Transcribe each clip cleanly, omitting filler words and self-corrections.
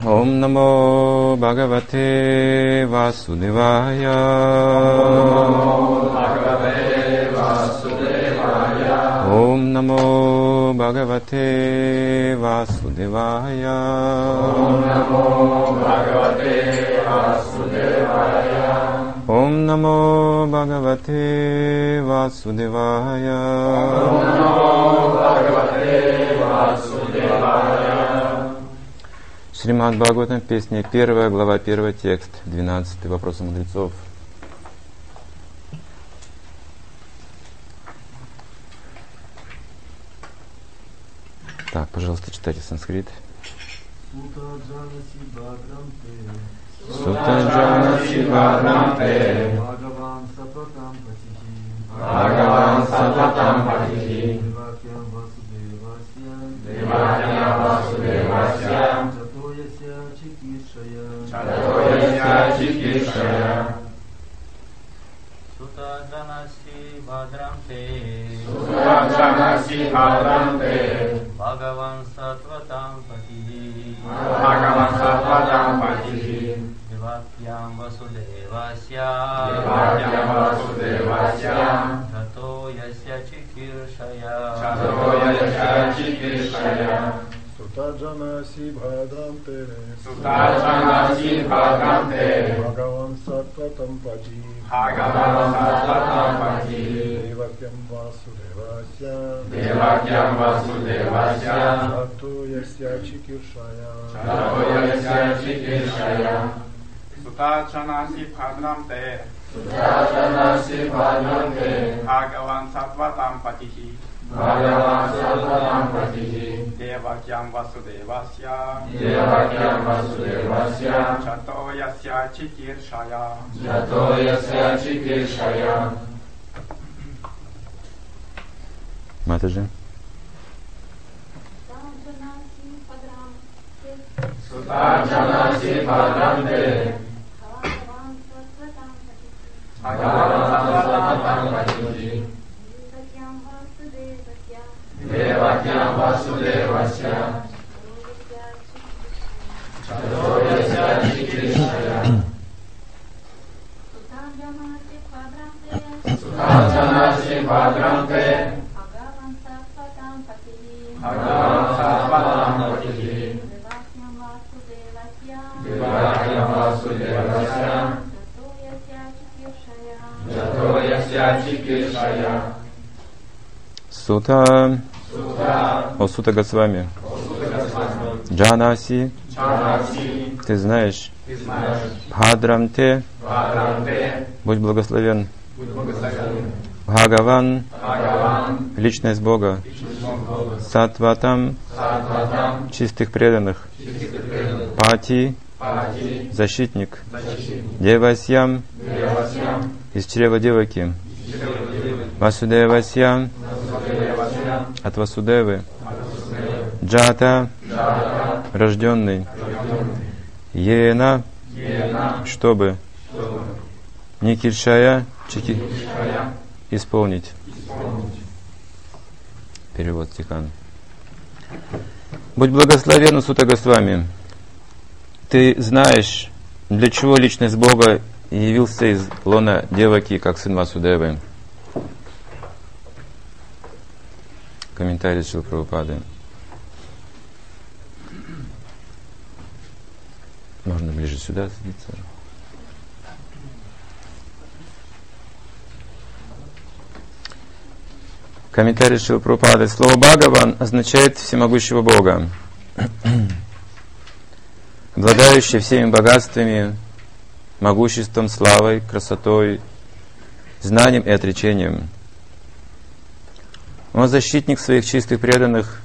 Ом намо Бхагавате Васудевая. Ом намо Бхагавате Васудевая. Ом намо Бхагавате Васудевая. Шримад Бхагаватам, песня 1, глава 1, текст 12, вопросы мудрецов. Так, пожалуйста, читайте санскрит. Сутаджанаси Бхадрамте Бхагаван Сатватам Патихи Девакьям Васудевасья Чатояся Чикишая Сутаджанаси Бхадрамте Бхагаван Сатватам Патихи Девакьям Васудевасья Чатояся Чикишая Сутаджанаси Бхадрамте Бхагаван Сатватам Пати Девакьям Васудевасья Чатояся Чикишая Сутаджанаси Бхадрамте Бхагаван Сатватам Патихи Девакьям Васудевасья Чатояся Чикишая. Матаджи. Сутаджанаси Бхадрамте Бхагаван Патихи Девакьям Васудевасья Чатояся Чикишая. Сутаджанаси Бхадрамте Бхагаван Сатватам Патихи Девакьям Васудевасья Чатояся Чикишая. Сута. О Сута Госвами. Джанаси. Ты знаешь. Бхадрамте. Будь благословен. Бхагаван. Личность Бога. Сатватам. Чистых преданных. Пати. Защитник. Девасьям. Из чрева Деваки. Васудевасья. От Васудевы. Джата. Рожденный. Ена. Чтобы. Никишая. Исполнить. Перевод стиха. Будь благословен, Сута Госвами. Ты знаешь, для чего личность Бога явился из лона Деваки, как сын Васудевы. Комментарий Шрилы Прабхупады. Можно ближе сюда садиться. Комментарий Шрилы Прабхупады. Слово Бхагаван означает всемогущего Бога, обладающий всеми богатствами, могуществом, славой, красотой, знанием и отречением. Он защитник своих чистых преданных.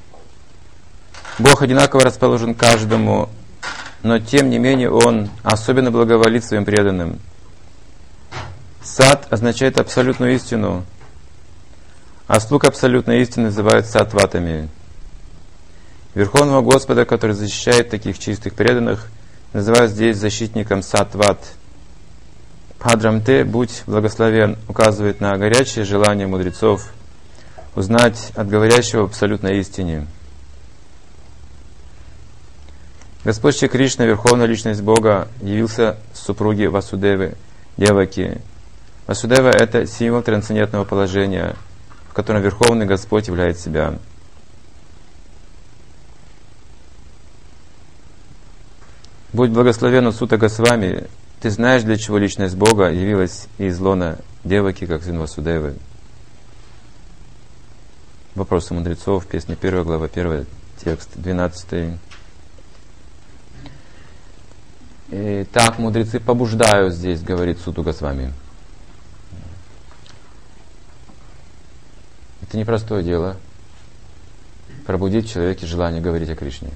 Бог одинаково расположен к каждому, но тем не менее Он особенно благоволит своим преданным. Сат означает абсолютную истину, а слуг абсолютной истины называют сатватами. Верховного Господа, который защищает таких чистых преданных, называют здесь защитником сатват. Бхадрамте, будь благословен, указывает на горячее желание мудрецов узнать от говорящего абсолютной истине. Господь Шри Кришна, Верховная Личность Бога, явился супруге Васудевы, Деваки. Васудева – это символ трансцендентного положения, в котором Верховный Господь являет себя. Будь благословен Сута Госвами, ты знаешь, для чего Личность Бога явилась из лона Деваки, как сын Васудевы. Вопросы мудрецов, песня 1, глава 1, текст 12. И так мудрецы побуждают здесь, говорит Суту Госвами. Это непростое дело пробудить в человеке желание говорить о Кришне.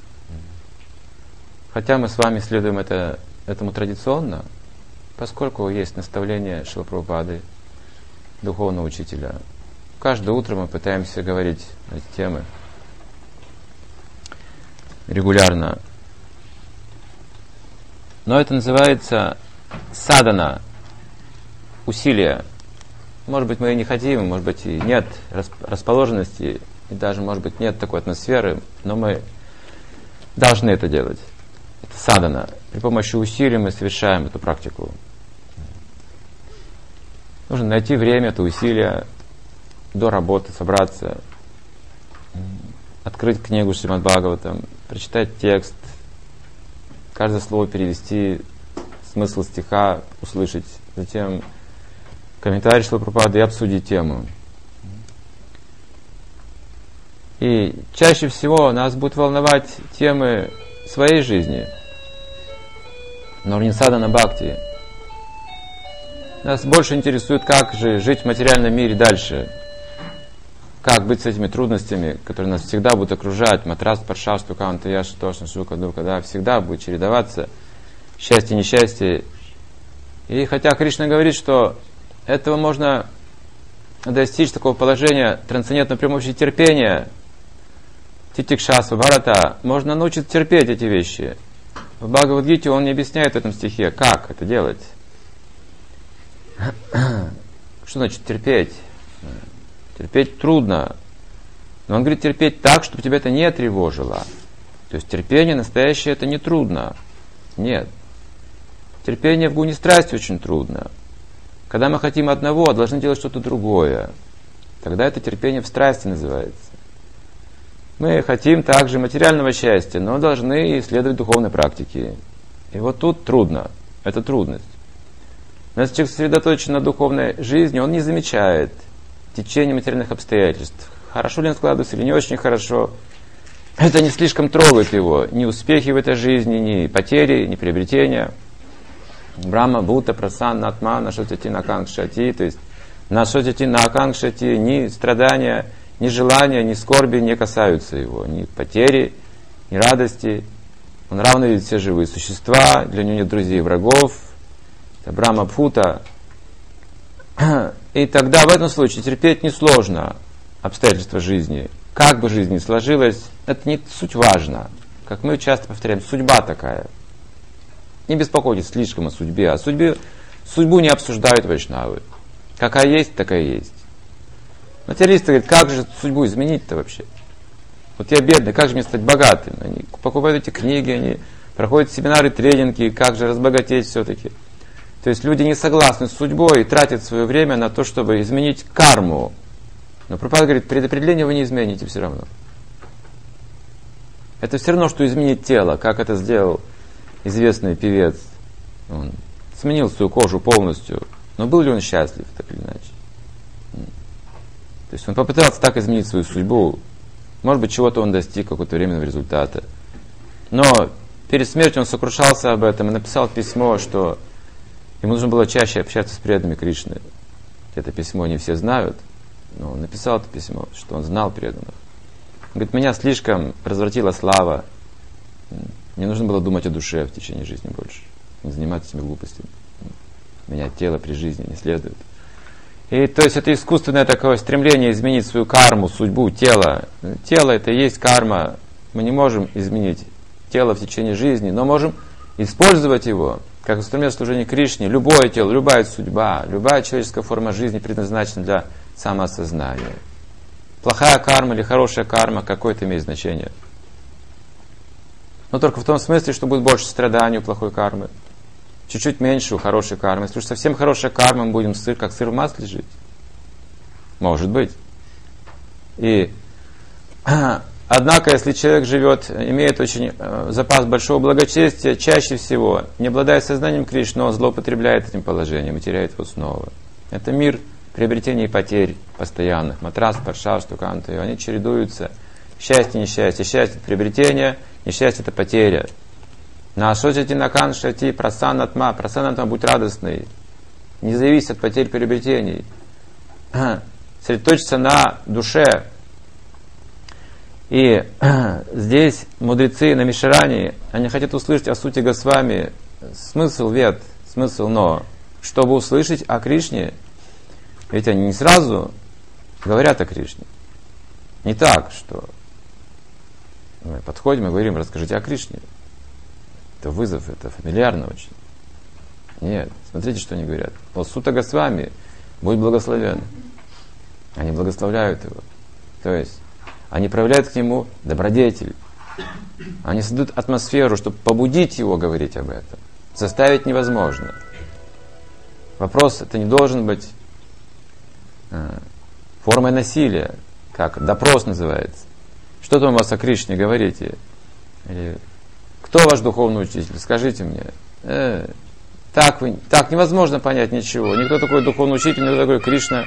Хотя мы с вами следуем этому традиционно, поскольку есть наставление Шрилы Прабхупады, духовного учителя. Каждое утро мы пытаемся говорить на эти темы регулярно. Но это называется садана, усилие. Может быть, мы и не хотим, может быть, и нет расположенности, и даже, может быть, нет такой атмосферы, но мы должны это делать. Это садана. При помощи усилий мы совершаем эту практику. Нужно найти время, это усилие, до работы собраться, открыть книгу Шримад Бхагаватам, прочитать текст, каждое слово перевести, смысл стиха услышать, затем комментарий Шрилы Прабхупады и обсудить тему. И чаще всего нас будут волновать темы своей жизни, но не садана бхакти. Нас больше интересует, как же жить в материальном мире дальше, как быть с этими трудностями, которые нас всегда будут окружать, матрас, паршав, стукан, таяш, тошна, шука, дука, да, всегда будет чередоваться, счастье, несчастье. И хотя Кришна говорит, что этого можно достичь такого положения трансцендентного при помощи терпения, титикшасва, бхарата, можно научиться терпеть эти вещи. В Бхагавад-гите он не объясняет в этом стихе, как это делать. Что значит терпеть? Терпеть трудно. Но он говорит терпеть так, чтобы тебя это не тревожило. То есть терпение настоящее это не трудно. Нет. Терпение в гуне страсти очень трудно. Когда мы хотим одного, должны делать что-то другое. Тогда это терпение в страсти называется. Мы хотим также материального счастья, но должны исследовать духовной практики. И вот тут трудно. Это трудность. Но если человек сосредоточен на духовной жизни, он не замечает течение материальных обстоятельств. Хорошо ли он складывается или не очень хорошо. Это не слишком трогает его. Ни успехи в этой жизни, ни потери, ни приобретения. Брахма, Бхута, Прасан, Натма, Нашотити, Накангшати. То есть Нашотити, Накангшати, ни страдания, ни желания, ни скорби не касаются его. Ни потери, ни радости. Он равно видит все живые существа. Для него нет друзей и врагов. Это Брахма, Бхута. И тогда в этом случае терпеть несложно обстоятельства жизни. Как бы жизнь ни сложилась, это не суть важно. Как мы часто повторяем, судьба такая. Не беспокойтесь слишком о судьбе. Судьбу не обсуждают вайшнавы. Какая есть, такая есть. Материалисты говорят, как же судьбу изменить-то вообще? Вот я бедный, как же мне стать богатым? Они покупают эти книги, они проходят семинары, тренинги, как же разбогатеть все-таки. То есть люди не согласны с судьбой и тратят свое время на то, чтобы изменить карму. Но Прабхупада говорит, предопределение вы не измените все равно. Это все равно, что изменить тело, как это сделал известный певец. Он сменил свою кожу полностью. Но был ли он счастлив, так или иначе? То есть он попытался так изменить свою судьбу. Может быть, чего-то он достиг, какого-то временного результата. Но перед смертью он сокрушался об этом и написал письмо, что ему нужно было чаще общаться с преданными Кришны. Это письмо не все знают, но он написал это письмо, что он знал преданных. Он говорит, меня слишком развратила слава. Мне нужно было думать о душе в течение жизни больше. Не заниматься этими глупостями. Меня тело при жизни не следует. И то есть это искусственное такое стремление изменить свою карму, судьбу, тело. Тело это и есть карма. Мы не можем изменить тело в течение жизни, но можем использовать его как инструмент служения Кришне. Любое тело, любая судьба, любая человеческая форма жизни предназначена для самоосознания. Плохая карма или хорошая карма, какое-то имеет значение. Но только в том смысле, что будет больше страданий у плохой кармы. Чуть-чуть меньше у хорошей кармы. Если уж совсем хорошая карма, мы будем как сыр в масле жить. Может быть. И однако, если человек живет, имеет очень запас большого благочестия, чаще всего, не обладая сознанием Кришны, он злоупотребляет этим положением и теряет его снова. Это мир приобретения и потерь постоянных. Матрас, парша, штуканты, они чередуются. Счастье, несчастье. Счастье – это приобретение, несчастье – это потеря. На ашотити накан шати прасанатма. Прасанатма – будь радостный. Не зависит от потерь приобретений. Сосредоточиться на душе. И здесь мудрецы на Мишаране, они хотят услышать о сути Госвами, смысл вед, смысл но. Чтобы услышать о Кришне, ведь они не сразу говорят о Кришне. Не так, что мы подходим и говорим, расскажите о Кришне. Это вызов, это фамильярно очень. Нет, смотрите, что они говорят. О сута Госвами, будь благословен. Они благословляют его. То есть, они проявляют к нему добродетель. Они создают атмосферу, чтобы побудить его говорить об этом. Заставить невозможно. Вопрос это не должен быть формой насилия, как допрос называется. Что там у вас о Кришне говорите? Или кто ваш духовный учитель? Скажите мне. Так невозможно понять ничего. Никто такой духовный учитель, никто такой Кришна.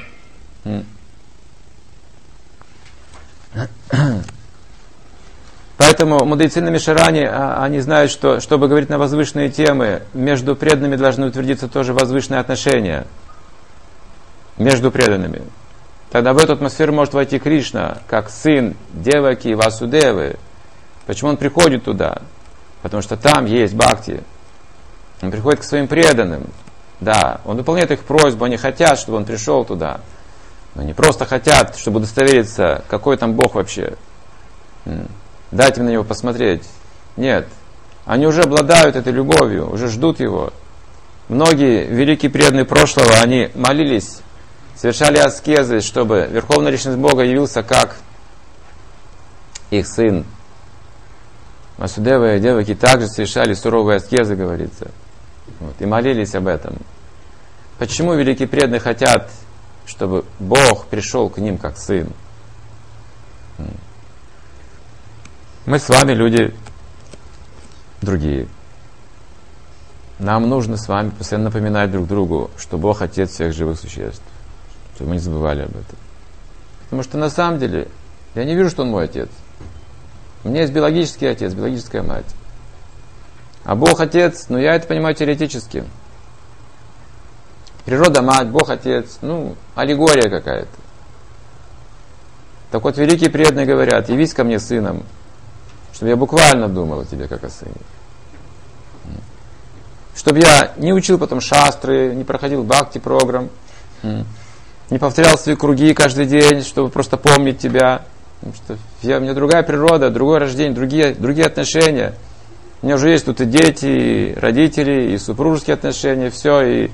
Поэтому мудрецы на Мишаране, они знают, что чтобы говорить на возвышенные темы, между преданными должны утвердиться тоже возвышенные отношения. Между преданными. Тогда в эту атмосферу может войти Кришна, как сын Деваки, Васудевы. Почему он приходит туда? Потому что там есть бхакти. Он приходит к своим преданным. Да, он выполняет их просьбу, они хотят, чтобы он пришел туда. Но не просто хотят, чтобы удостовериться, какой там Бог вообще. Дайте на него посмотреть. Нет. Они уже обладают этой любовью, уже ждут его. Многие великие преданные прошлого, они молились, совершали аскезы, чтобы Верховная Личность Бога явился как их сын. Васудева и Деваки также совершали суровые аскезы, говорится. И молились об этом. Почему великие преданные хотят, чтобы Бог пришел к ним как сын? Мы с вами люди другие. Нам нужно с вами постоянно напоминать друг другу, что Бог Отец всех живых существ. Чтобы мы не забывали об этом. Потому что на самом деле я не вижу, что Он мой Отец. У меня есть биологический Отец, биологическая мать. А Бог Отец, я это понимаю теоретически. Природа мать, Бог Отец, аллегория какая-то. Так вот, великие преданные говорят, явись ко мне сыном, чтобы я буквально думал о тебе как о сыне. Чтобы я не учил потом шастры, не проходил бхакти-программ, не повторял свои круги каждый день, чтобы просто помнить тебя. Потому что у меня другая природа, другое рождение, другие отношения. У меня уже есть тут и дети, и родители, и супружеские отношения, все. И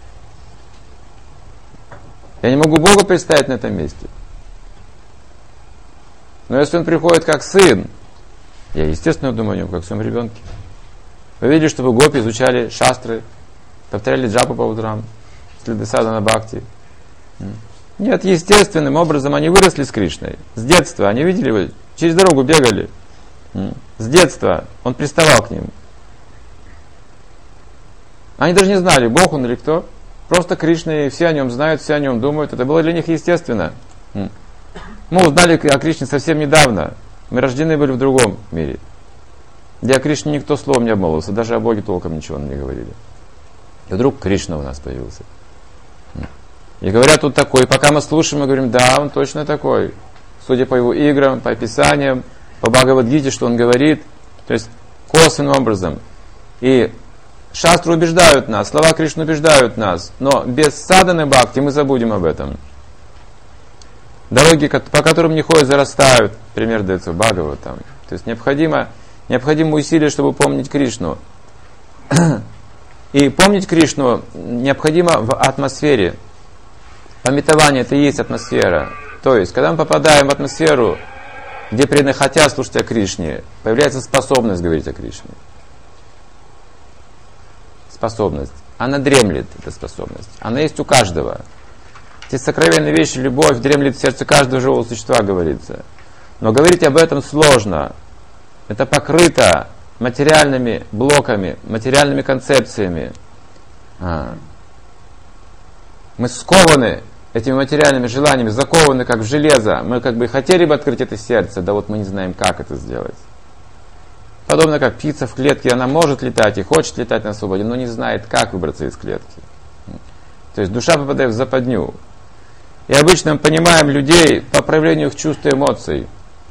я не могу Бога представить на этом месте. Но если Он приходит как сын, я, естественно, думаю о Нем, как о своем ребенке. Вы видели, чтобы гопи изучали шастры, повторяли джапу по утрам, следы садхана бхакти? Нет, естественным образом они выросли с Кришной. С детства. Они видели, вы через дорогу бегали. С детства он приставал к ним. Они даже не знали, Бог он или кто. Просто Кришна, и все о нем знают, все о нем думают. Это было для них естественно. Мы узнали о Кришне совсем недавно. Мы рождены были в другом мире, где о Кришне никто словом не обмолвился, даже о Боге толком ничего не говорили. И вдруг Кришна у нас появился. И говорят, тут такой. И пока мы слушаем, мы говорим, да, он точно такой. Судя по его играм, по описаниям, по Бхагавад-гите, что он говорит. То есть, косвенным образом. И шастры убеждают нас, слова Кришны убеждают нас. Но без садханы бхакти мы забудем об этом. Дороги, по которым не ходят, зарастают. Пример дается в Бхагаватам. То есть, необходимо усилие, чтобы помнить Кришну. И помнить Кришну необходимо в атмосфере. Памятование – это и есть атмосфера. То есть, когда мы попадаем в атмосферу где преданные хотят слушать о Кришне, появляется способность говорить о Кришне. Способность. Она дремлет, эта способность. Она есть у каждого. Те сокровенные вещи, любовь дремлет в сердце каждого живого существа, говорится. Но говорить об этом сложно. Это покрыто материальными блоками, материальными концепциями. Мы скованы этими материальными желаниями, закованы как в железо. Мы как бы хотели бы открыть это сердце, да вот мы не знаем, как это сделать. Подобно как птица в клетке, она может летать и хочет летать на свободе, но не знает, как выбраться из клетки. То есть душа попадает в западню. И обычно мы понимаем людей по проявлению их чувств и эмоций.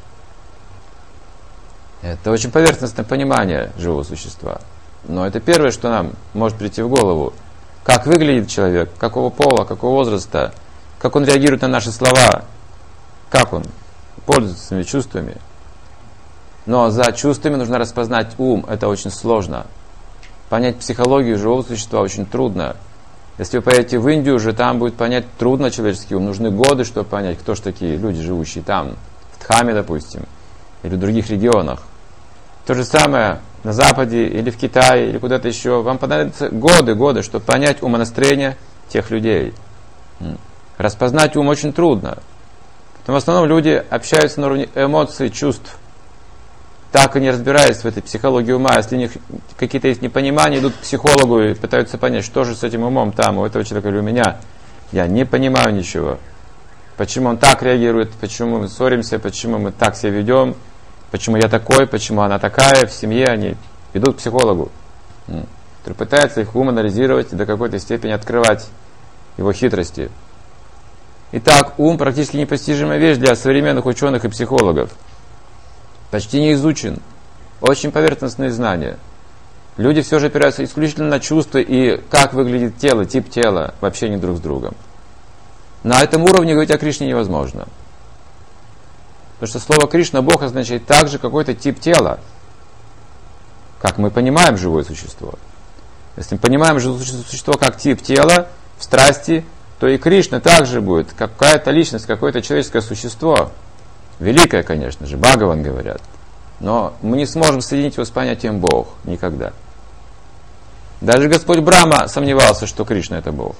Это очень поверхностное понимание живого существа. Но это первое, что нам может прийти в голову. Как выглядит человек, какого пола, какого возраста, как он реагирует на наши слова, как он пользуется своими чувствами. Но за чувствами нужно распознать ум, это очень сложно. Понять психологию живого существа очень трудно. Если вы поедете в Индию, уже там будет понять трудно человеческий ум. Нужны годы, чтобы понять, кто же такие люди, живущие там, в Дхаме, допустим, или в других регионах. То же самое на Западе, или в Китае, или куда-то еще. Вам понадобятся годы, чтобы понять умонастроение тех людей. Распознать ум очень трудно. Потому в основном люди общаются на уровне эмоций, чувств. Так и не разбираясь в этой психологии ума. Если у них какие-то есть непонимания, идут к психологу и пытаются понять, что же с этим умом там, у этого человека или у меня. Я не понимаю ничего. Почему он так реагирует, почему мы ссоримся, почему мы так себя ведем, почему я такой, почему она такая. В семье они идут к психологу, который пытается их ум анализировать и до какой-то степени открывать его хитрости. Итак, ум практически непостижимая вещь для современных ученых и психологов. Почти не изучен. Очень поверхностные знания. Люди все же опираются исключительно на чувства и как выглядит тело, тип тела в общении друг с другом. На этом уровне говорить о Кришне невозможно. Потому что слово Кришна, Бог, означает также какой-то тип тела. Как мы понимаем живое существо. Если мы понимаем живое существо как тип тела в страсти, то и Кришна также будет какая-то личность, какое-то человеческое существо. Великое, конечно же, Бхагаван говорят. Но мы не сможем соединить его с понятием Бог никогда. Даже Господь Брахма сомневался, что Кришна это Бог.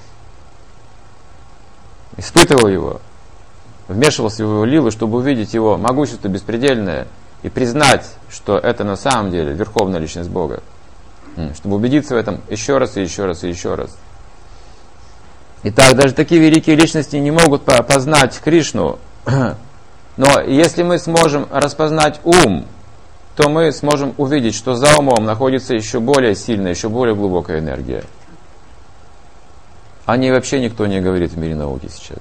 Испытывал его, вмешивался в его лилу, чтобы увидеть его могущество беспредельное и признать, что это на самом деле верховная личность Бога. Чтобы убедиться в этом еще раз и еще раз и еще раз. Итак, даже такие великие личности не могут познать Кришну. Но если мы сможем распознать ум, то мы сможем увидеть, что за умом находится еще более сильная, еще более глубокая энергия. О ней вообще никто не говорит в мире науки сейчас.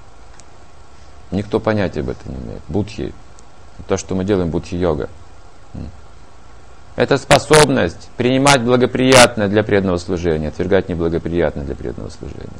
Никто понятия об этом не имеет. Будхи. То, что мы делаем, будхи-йога. Это способность принимать благоприятное для преданного служения, отвергать неблагоприятное для преданного служения.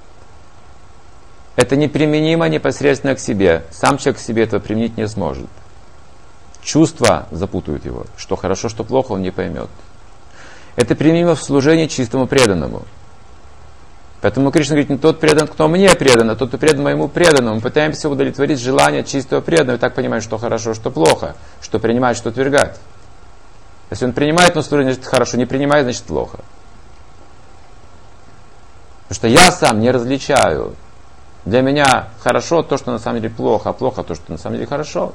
Это неприменимо непосредственно к себе. Сам человек к себе этого применить не сможет. Чувства запутают его. Что хорошо, что плохо, он не поймет. Это применимо в служении чистому преданному. Поэтому Кришна говорит, не тот предан, кто мне предан, а тот, кто предан моему преданному. Мы пытаемся удовлетворить желание чистого преданного и так понимаем, что хорошо, что плохо, что принимать, что отвергать. Если он принимает на служение, значит хорошо, не принимает, значит плохо. Потому что я сам не различаю. Для меня хорошо то, что на самом деле плохо, а плохо то, что на самом деле хорошо.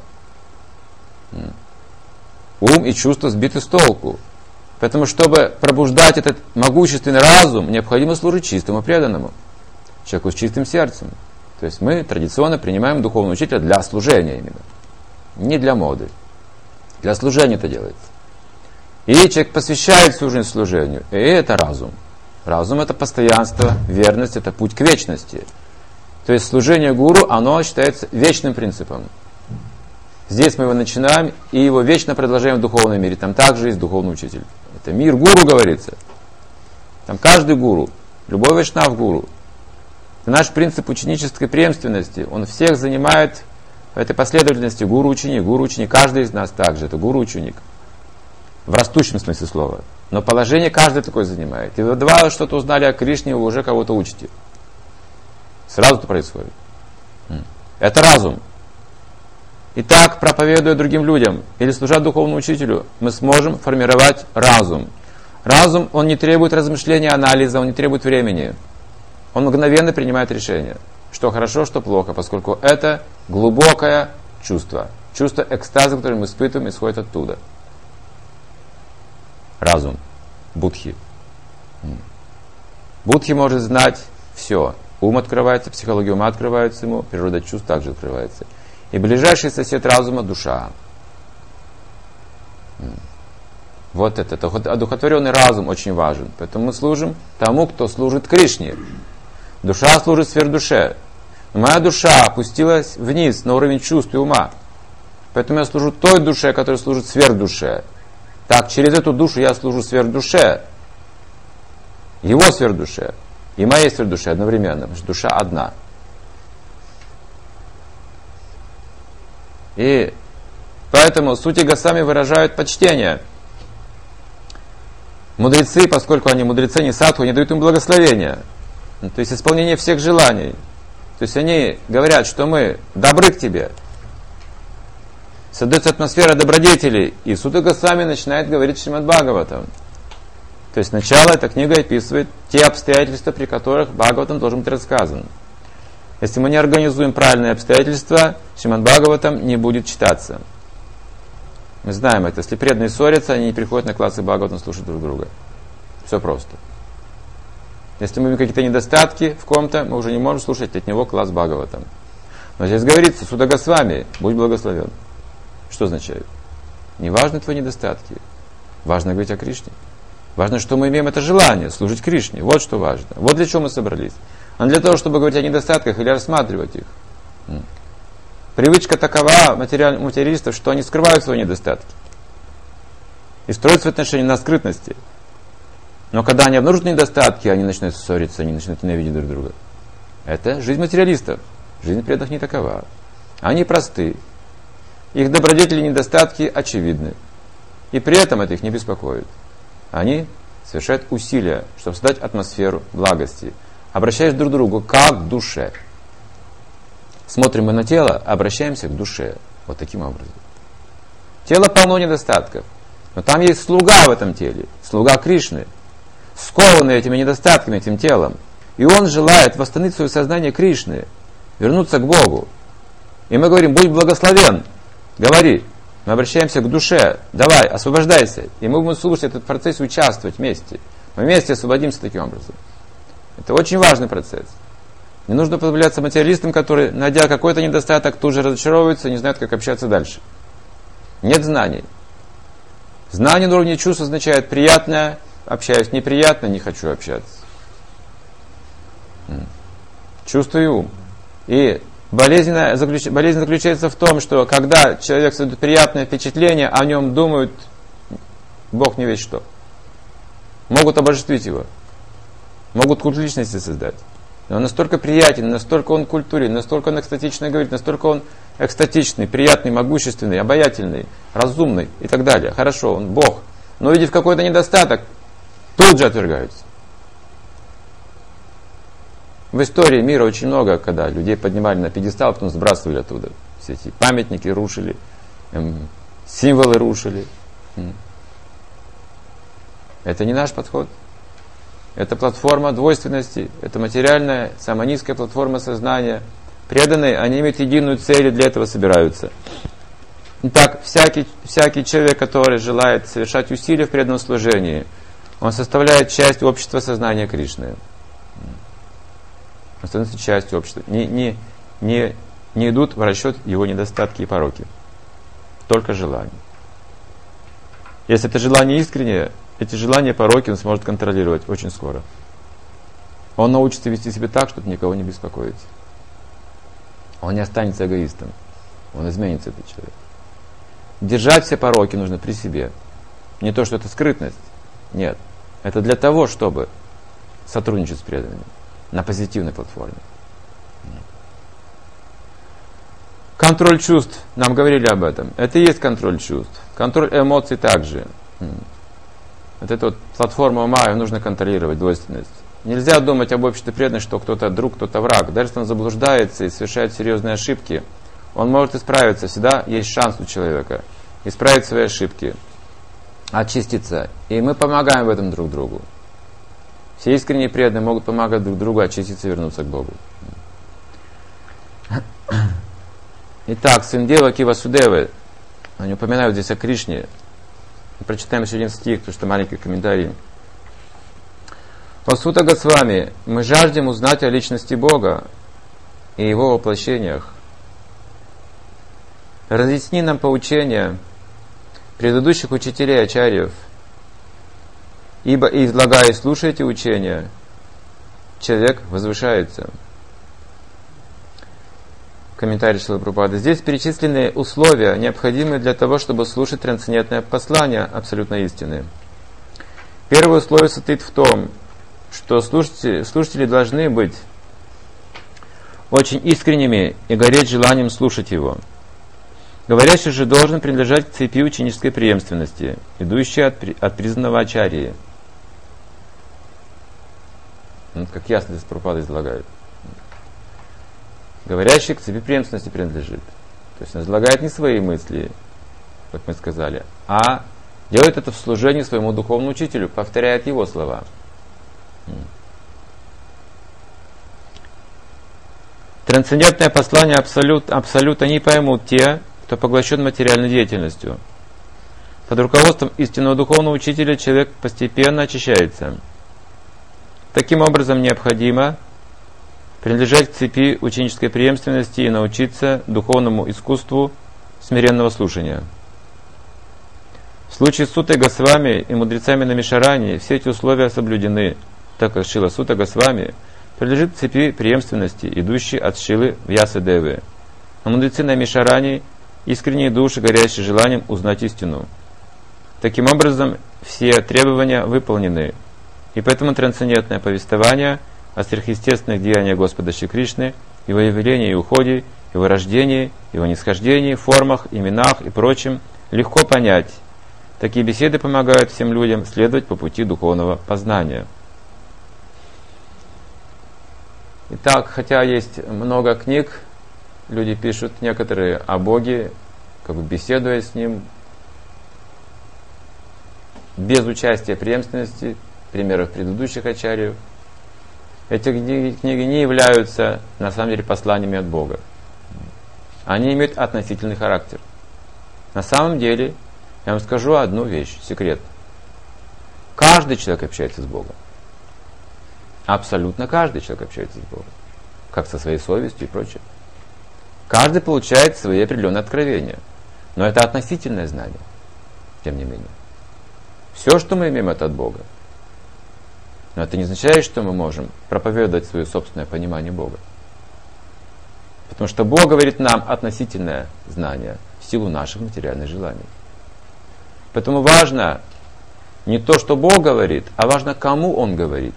Ум и чувства сбиты с толку. Поэтому, чтобы пробуждать этот могущественный разум, необходимо служить чистому преданному. Человеку с чистым сердцем. То есть мы традиционно принимаем духовного учителя для служения именно. Не для моды. Для служения это делается. И человек посвящает всю жизнь служению. И это разум. Разум это постоянство, верность, это путь к вечности. То есть служение гуру, оно считается вечным принципом. Здесь мы его начинаем и его вечно продолжаем в духовном мире. Там также есть духовный учитель. Это мир гуру, говорится. Там каждый гуру, любой вайшнав гуру. Это наш принцип ученической преемственности. Он всех занимает в этой последовательности гуру-ученик, каждый из нас также. Это гуру-ученик. В растущем смысле слова. Но положение каждый такой занимает. И вы два что-то узнали о Кришне, вы уже кого-то учите. Сразу это происходит. Это разум. И так, проповедуя другим людям или служа духовному учителю, мы сможем формировать разум. Разум, он не требует размышления, анализа, он не требует времени. Он мгновенно принимает решение, что хорошо, что плохо, поскольку это глубокое чувство. Чувство экстаза, которое мы испытываем, исходит оттуда. Разум. Будхи. Будхи может знать все. Ум открывается, психология ума открывается ему, природа чувств также открывается. И ближайший сосед разума – душа. Вот это. Одухотворенный разум очень важен. Поэтому мы служим тому, кто служит Кришне. Душа служит сверхдуше. Но моя душа опустилась вниз на уровень чувств и ума. Поэтому я служу той душе, которая служит сверхдуше. Так, через эту душу я служу сверхдуше. Его сверхдуше. И моей сверхдуше одновременно. Потому что душа одна. И поэтому сути Госвами выражают почтение. Мудрецы, поскольку они мудрецы, не садху, они дают им благословение. То есть исполнение всех желаний. То есть они говорят, что мы добры к тебе. Создается атмосфера добродетелей. И Сута Госвами начинает говорить Шримад Бхагаватам. То есть сначала эта книга описывает те обстоятельства, при которых Бхагаватам должен быть рассказан. Если мы не организуем правильные обстоятельства, Шримад Бхагаватам не будет читаться. Мы знаем это. Если преданные ссорятся, они не приходят на классы Бхагаватам слушать друг друга. Все просто. Если мы видим какие-то недостатки в ком-то, мы уже не можем слушать от него класс Бхагаватам. Но здесь говорится, Сута Госвами, будь благословен. Что означает? Не важны твои недостатки. Важно говорить о Кришне. Важно, что мы имеем это желание служить Кришне. Вот что важно. Вот для чего мы собрались. А не для того, чтобы говорить о недостатках или рассматривать их. Привычка такова материалистов, что они скрывают свои недостатки. И строят свои отношения на скрытности. Но когда они обнаружат недостатки, они начинают ссориться, они начинают ненавидеть друг друга. Это жизнь материалистов. Жизнь преданных не такова. Они просты. Их добродетели и недостатки очевидны. И при этом это их не беспокоит. Они совершают усилия, чтобы создать атмосферу благости, обращаясь друг к другу как к душе. Смотрим мы на тело, обращаемся к душе. Вот таким образом. Тело полно недостатков. Но там есть слуга в этом теле. Слуга Кришны. Скованный этими недостатками, этим телом. И он желает восстановить свое сознание Кришны. Вернуться к Богу. И мы говорим, будь благословен. Говори. Мы обращаемся к душе. Давай, освобождайся. И мы будем слушать этот процесс и участвовать вместе. Мы вместе освободимся таким образом. Это очень важный процесс. Не нужно подавляться материалистам, которые, найдя какой-то недостаток, тут же разочаровываются и не знают, как общаться дальше. Нет знаний. Знание на уровне чувств означает приятное, общаюсь, неприятно, не хочу общаться. Чувство и ум. И болезнь заключается в том, что когда человек создает приятное впечатление, о нем думают, Бог не весть что. Могут обожествить его. Могут культ личности создать. Но он настолько приятен, настолько он культурен, настолько он экстатично говорит, настолько он экстатичный, приятный, могущественный, обаятельный, разумный и так далее. Хорошо, он Бог. Но увидев какой-то недостаток, тут же отвергаются. В истории мира очень много, когда людей поднимали на пьедестал, потом сбрасывали оттуда. Все эти памятники рушили, символы рушили. Это не наш подход. Это платформа двойственности, это материальная, самая низкая платформа сознания. Преданные, они имеют единую цель и для этого собираются. Итак, всякий человек, который желает совершать усилия в преданном служении, он составляет часть общества сознания Кришны. Он становится частью общества. Не идут в расчет его недостатки и пороки. Только желания. Если это желание искреннее, эти желания, пороки он сможет контролировать очень скоро. Он научится вести себя так, чтобы никого не беспокоить. Он не останется эгоистом. Он изменится, этот человек. Держать все пороки нужно при себе. Не то, что это скрытность. Нет. Это для того, чтобы сотрудничать с преданными. На позитивной платформе. Контроль чувств. Нам говорили об этом. Это и есть контроль чувств. Контроль эмоций также. Вот эта вот платформа ума, ее нужно контролировать, двойственность. Нельзя думать об обществе преданных, что кто-то друг, кто-то враг. Даже если он заблуждается и совершает серьезные ошибки, Он может исправиться. Всегда есть шанс у человека исправить свои ошибки, очиститься. И мы помогаем в этом друг другу. Все искренние преданные могут помогать друг другу очиститься и вернуться к Богу. Итак, сын Деваки Васудевы. Они упоминают здесь о Кришне. Прочитаем еще один стих, потому что маленький комментарий. «О Сута Госвами, мы жаждем узнать о личности Бога и Его воплощениях. Разъясни нам поучения предыдущих учителей ачарьев, ибо, излагая и слушая эти учения, человек возвышается». Комментарий Шрилы Прабхупады. Здесь перечислены условия, необходимые для того, чтобы слушать трансцендентное послание абсолютной истины. Первое условие состоит в том, что слушатели должны быть очень искренними и гореть желанием слушать его. Говорящий же должен принадлежать к цепи ученической преемственности, идущей от признанного ачарьи. Как ясно здесь Прабхупада излагает. Говорящий к цепи преемственности принадлежит. То есть он излагает не свои мысли, как мы сказали, а делает это в служении своему духовному учителю, повторяет его слова. Трансцендентное послание абсолютно не поймут те, кто поглощен материальной деятельностью. Под руководством истинного духовного учителя человек постепенно очищается. Таким образом, необходимо принадлежать к цепи ученической преемственности и научиться духовному искусству смиренного слушания. В случае с Сутой Госвами и мудрецами на Мишаране все эти условия соблюдены, так как Шрила Сута Госвами принадлежит к цепи преемственности, идущей от Шрилы Вьясадевы. А мудрецы на Мишаране искренние души, горящие желанием узнать истину. Таким образом, все требования выполнены, и поэтому трансцендентное повествование о сверхъестественных деяниях Господа Шри Кришны, Его явлении и уходе, Его рождении, Его нисхождении, формах, именах и прочем легко понять. Такие беседы помогают всем людям следовать по пути духовного познания. Итак, хотя есть много книг, люди пишут некоторые о Боге, как бы беседуя с Ним, без участия преемственности, примеров предыдущих ачарьев. Эти книги не являются, на самом деле, посланиями от Бога. Они имеют относительный характер. На самом деле, я вам скажу одну вещь, секрет. Каждый человек общается с Богом. Абсолютно каждый человек общается с Богом. Как со своей совестью и прочее. Каждый получает свои определенные откровения. Но это относительное знание, тем не менее. Все, что мы имеем, это от Бога. Но это не означает, что мы можем проповедовать свое собственное понимание Бога. Потому что Бог говорит нам относительное знание в силу наших материальных желаний. Поэтому важно не то, что Бог говорит, а важно, кому Он говорит.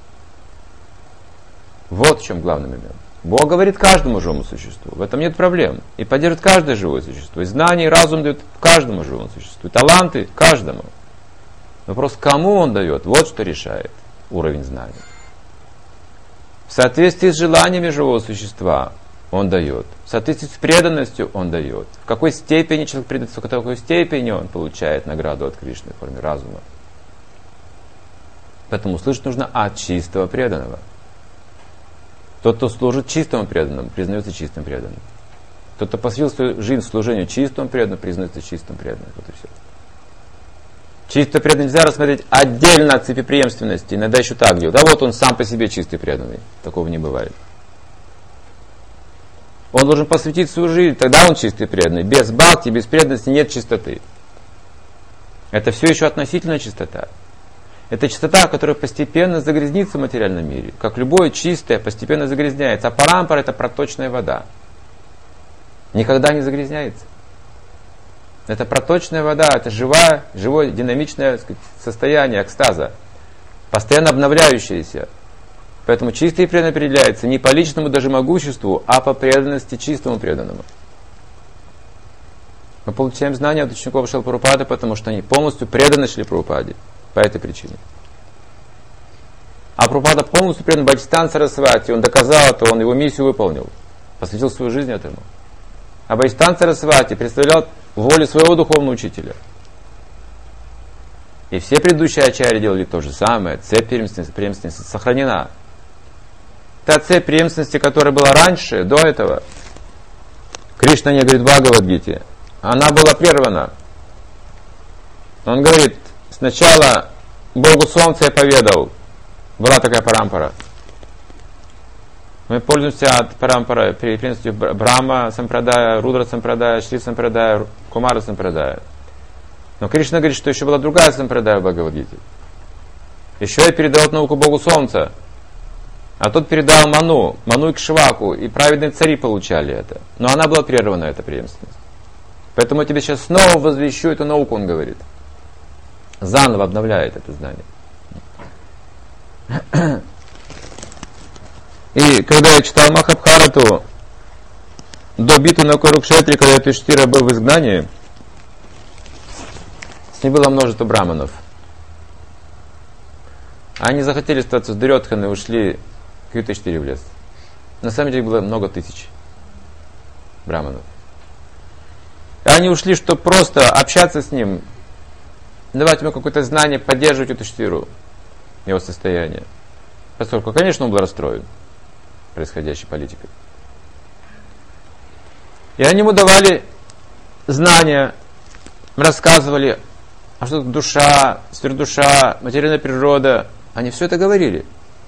Вот в чем главный момент. Бог говорит каждому живому существу. В этом нет проблем. И поддержит каждое живое существо. И знания, и разум дают каждому живому существу. И таланты каждому. Вопрос, кому Он дает, вот что решает уровень знаний. В соответствии с желаниями живого существа Он дает. В соответствии с преданностью Он дает. В какой степени человек предается, в какой степени он получает награду от Кришны в форме разума. Поэтому слышать нужно от чистого преданного. Тот, кто служит чистому преданному, признается чистым преданным. Тот, кто посвятил свою жизнь служению чистому преданному, признается чистым преданным. Вот и все. Чистый преданный нельзя рассмотреть отдельно от цепи преемственности. Иногда еще так делают. А вот он сам по себе чистый преданный. Такого не бывает. Он должен посвятить свою жизнь, тогда он чистый преданный. Без бхакти, без преданности нет чистоты. Это все еще относительная чистота. Это чистота, которая постепенно загрязнится в материальном мире. Как любое чистое постепенно загрязняется. А парампара — это проточная вода. Никогда не загрязняется. Это проточная вода, это живое динамичное, так сказать, состояние экстаза, постоянно обновляющееся. Поэтому чистый преданный определяется не по личному даже могуществу, а по преданности чистому преданному. Мы получаем знания от учеников Шрилы Прабхупады, потому что они полностью преданы Шриле Прабхупаде. По этой причине. А Прабхупада полностью предан Бхактисиданта Сарасвати. Он доказал это, он его миссию выполнил. Посвятил свою жизнь этому. А Вайштан Сарасвати представлял волю своего духовного учителя. И все предыдущие ачарьи делали то же самое. Цепь преемственности сохранена. Та цепь преемственности, которая была раньше, до этого, Кришна не говорит в Бхагавад-гите, она была прервана. Он говорит, сначала Богу Солнца я поведал, была такая парампара. Мы пользуемся от парампары преемственностью Брахма Сампрадая, Рудра Сампрадая, Шри Сампрадая, Кумара Сампрадая. Но Кришна говорит, что еще была другая Сампрадая в Бхагавад-гите. Еще я передал науку Богу Солнца. А тот передал Ману и Кшваку, и праведные цари получали это. Но она была прервана, эта преемственность. Поэтому я тебе сейчас снова возвещу эту науку, он говорит. Заново обновляет это знание. И когда я читал Махабхарату, до битвы на Курукшетре, когда Юдхиштира был в изгнании, с ним было множество браманов. Они захотели остаться с Дурьодханой и ушли к Юдхиштире в лес. На самом деле было много тысяч браманов. И они ушли, чтобы просто общаться с ним, давать ему какое-то знание, поддерживать Юдхиштиру, его состояние. Поскольку, конечно, он был расстроен происходящей политикой. И они ему давали знания, рассказывали, а что это душа, сверхдуша, материальная природа. Они все это говорили.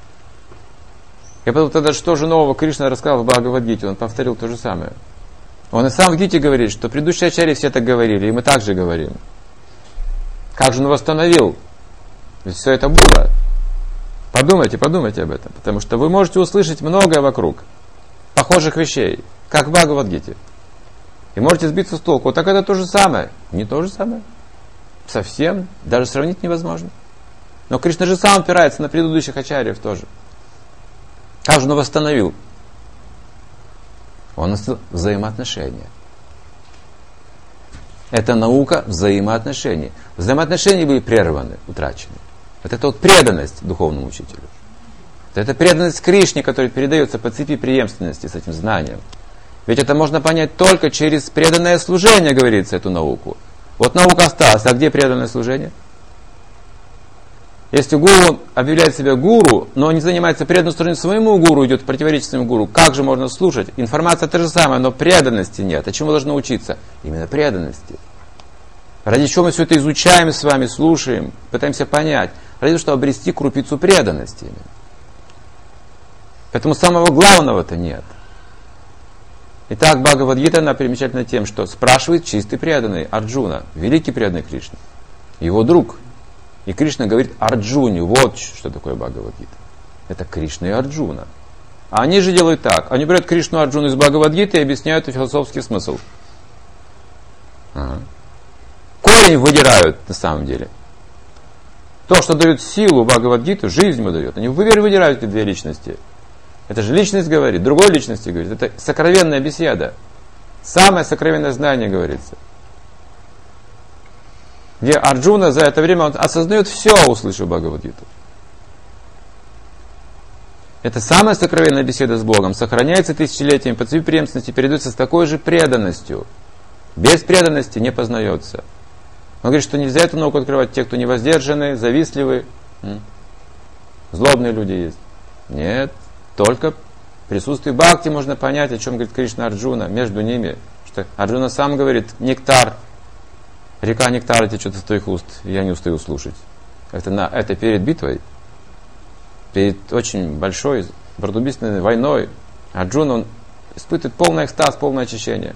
Я подумал, тогда что же нового Кришна рассказал в Бхагавад-гите? Он повторил то же самое. Он и сам в Гите говорит, что предыдущие ачарьи все так говорили, и мы также говорим. Как же он восстановил? Ведь все это было. Подумайте об этом, потому что вы можете услышать многое вокруг, похожих вещей, как в Бхагавад-гите. И можете сбиться с толку. Вот так это то же самое. Не то же самое. Совсем. Даже сравнить невозможно. Но Кришна же сам опирается на предыдущих ачарьев тоже. Как же он восстановил? Он восстановил взаимоотношения. Это наука взаимоотношений. Взаимоотношения были прерваны, утрачены. Вот это вот преданность духовному учителю. Это преданность Кришне, которая передается по цепи преемственности с этим знанием. Ведь это можно понять только через преданное служение, говорится, эту науку. Вот наука осталась, а где преданное служение? Если гуру объявляет себя гуру, но не занимается преданным служением своему гуру, идет в противоречие своему гуру, как же можно слушать? Информация та же самая, но преданности нет. А чему мы должны учиться? Именно преданности. Ради чего мы все это изучаем с вами, слушаем, пытаемся понять? Ради того, чтобы обрести крупицу преданности. Поэтому самого главного-то нет. Итак, Бхагавад-гита, она примечательна тем, что спрашивает чистый преданный Арджуна, великий преданный Кришны, его друг. И Кришна говорит Арджуне, вот что такое Бхагавад-гита. Это Кришна и Арджуна. А они же делают так. Они берут Кришну и Арджуну из Бхагавад-гиты и объясняют философский смысл. Корень выдирают на самом деле. То, что дает силу Бхагавад-гиту, жизнь ему дает. Они выдирают эти две личности. Это же личность говорит, другой личности говорит. Это сокровенная беседа. Самое сокровенное знание говорится. Где Арджуна за это время он осознает все, услышав Бхагавад-гиту. Это самая сокровенная беседа с Богом. Сохраняется тысячелетиями, по цепи преемственности передается с такой же преданностью. Без преданности не познается. Он говорит, что нельзя эту науку открывать те, кто невоздержанные, завистливые, злобные люди есть. Нет, только в присутствии бхакти можно понять, о чем говорит Кришна Арджуна, между ними. Что Арджуна сам говорит, нектар, река нектара течет из твоих уст, я не устаю слушать. Это перед битвой, перед очень большой, братоубийственной войной. Арджуна, он испытывает полный экстаз, полное очищение.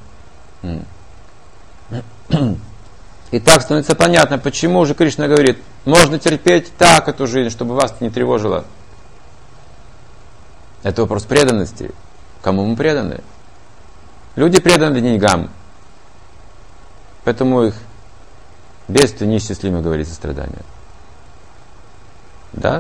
И так становится понятно, почему же Кришна говорит, можно терпеть так эту жизнь, чтобы вас не тревожило. Это вопрос преданности. Кому мы преданы? Люди преданы деньгам. Поэтому их бедствие неисчислимо, говорит, сострадание. Да?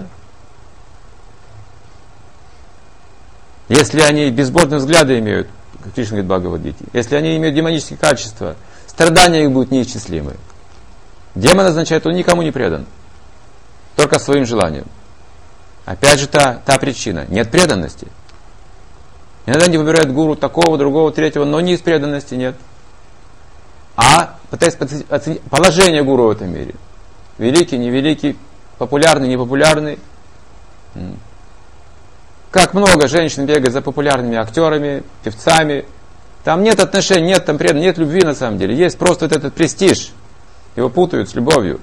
Если они безбожные взгляды имеют, как Кришна говорит в Бхагавад-гите, если они имеют демонические качества, страдания их будут неисчислимы. Демон означает, он никому не предан. Только своим желаниям. Опять же та причина. Нет преданности. Иногда они выбирают гуру такого, другого, третьего, но не из преданности, нет. А пытаясь оценить положение гуру в этом мире. Великий, невеликий, популярный, непопулярный. Как много женщин бегает за популярными актерами, певцами. Там нет отношений, нет там преданности, нет любви на самом деле. Есть просто вот этот престиж. Его путают с любовью.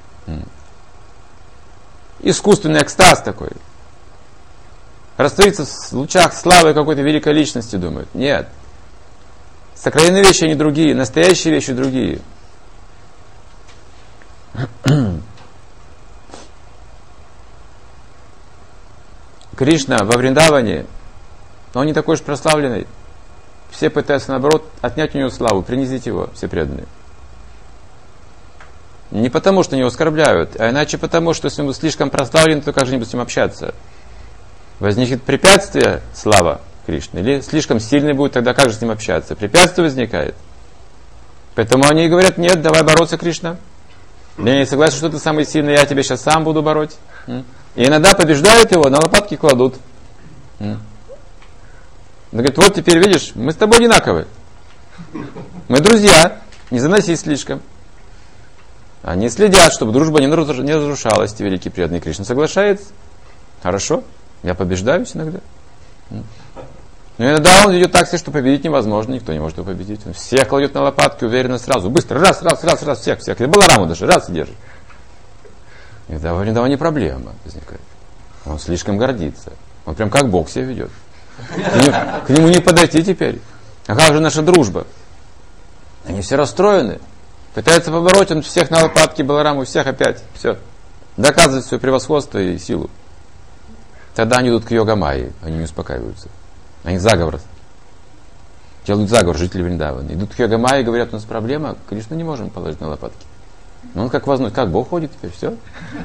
Искусственный экстаз такой. Раствориться в лучах славы какой-то великой личности, думают. Нет. Сокровенные вещи, они другие. Настоящие вещи другие. Кришна во Вриндаване, он не такой уж прославленный. Все пытаются, наоборот, отнять у него славу, принизить его, все преданные. Не потому, что они его оскорбляют, а иначе потому, что если он слишком прославлен, то как же-нибудь с ним общаться? Возникнет препятствие, слава Кришны, или слишком сильный будет, тогда как же с ним общаться? Препятствие возникает. Поэтому они и говорят, нет, давай бороться, Кришна. Я не согласен, что ты самый сильный, я тебя сейчас сам буду бороть. И иногда побеждают его, на лопатки кладут. Он говорит, вот теперь видишь, мы с тобой одинаковы. Мы друзья, не заносись слишком. Они следят, чтобы дружба не разрушалась, те великие преданные. Кришна соглашается. Хорошо, я побеждаюсь иногда. Но иногда он ведет так себя, что победить невозможно, никто не может его победить. Он всех кладет на лопатки, уверенно сразу, быстро, раз, всех. И Балараму даже, раз и держит. Иногда во Вриндаване проблема возникает. Он слишком гордится. Он прям как Бог себя ведет. К нему не подойти теперь. А как же наша дружба? Они все расстроены. Пытаются побороть, он всех на лопатки, Балараму, всех опять. Все. Доказывает свое превосходство и силу. Тогда они идут к Йога-майе, они не успокаиваются. Они заговор. Делают заговор жители Вриндавана. Идут к Йога-майе и говорят, у нас проблема, Кришну не можем положить на лопатки. Но он как возносит, как Бог ходит теперь, все.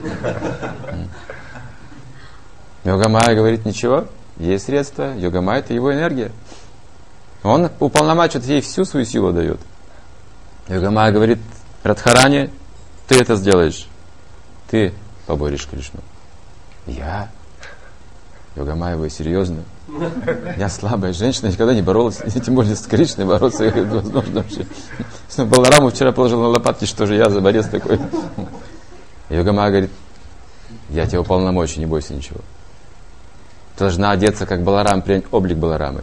Йога-майя говорит, ничего, есть средства, Йога-майя это его энергия. Он уполномачивает ей всю свою силу дает. Йога-майя говорит, Радхарани, ты это сделаешь. Ты поборешь Кришну. Я? Йога-майя, вы серьезно? Я слабая женщина, никогда не боролась, тем более с Кришной бороться возможно вообще. Балараму вчера положил на лопатки, что же я за борец такой. Йога-майя говорит, я тебя уполномочу, не бойся ничего. Ты должна одеться как Баларам, принять облик Баларамы.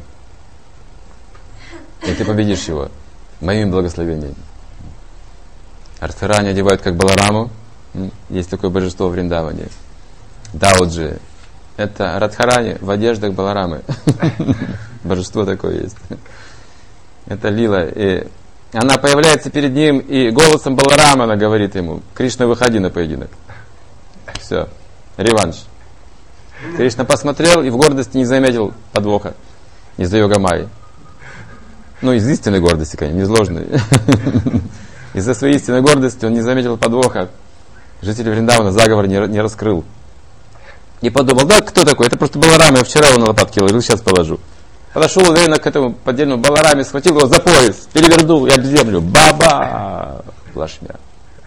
И ты победишь его моими благословениями. Радхарани одевают как Балараму. Есть такое божество в Вриндаване. Дауджи. Это Радхарани в одеждах Баларамы. Божество такое есть. Это лила. И она появляется перед ним, и голосом Баларама она говорит ему, Кришна, выходи на поединок. Все. Реванш. Кришна посмотрел и в гордости не заметил подвоха из-за Йога-майи. Ну, из истинной гордости, конечно, не из ложной. Из-за своей истинной гордости он не заметил подвоха. Житель Вриндавана заговор не раскрыл. И подумал, да, кто такой? Это просто Баларам, я вчера его на лопатки ложил, сейчас положу. Подошел уверенно к этому поддельному Балараме, схватил его за пояс, перевернул и об землю. Баба! Плашмя.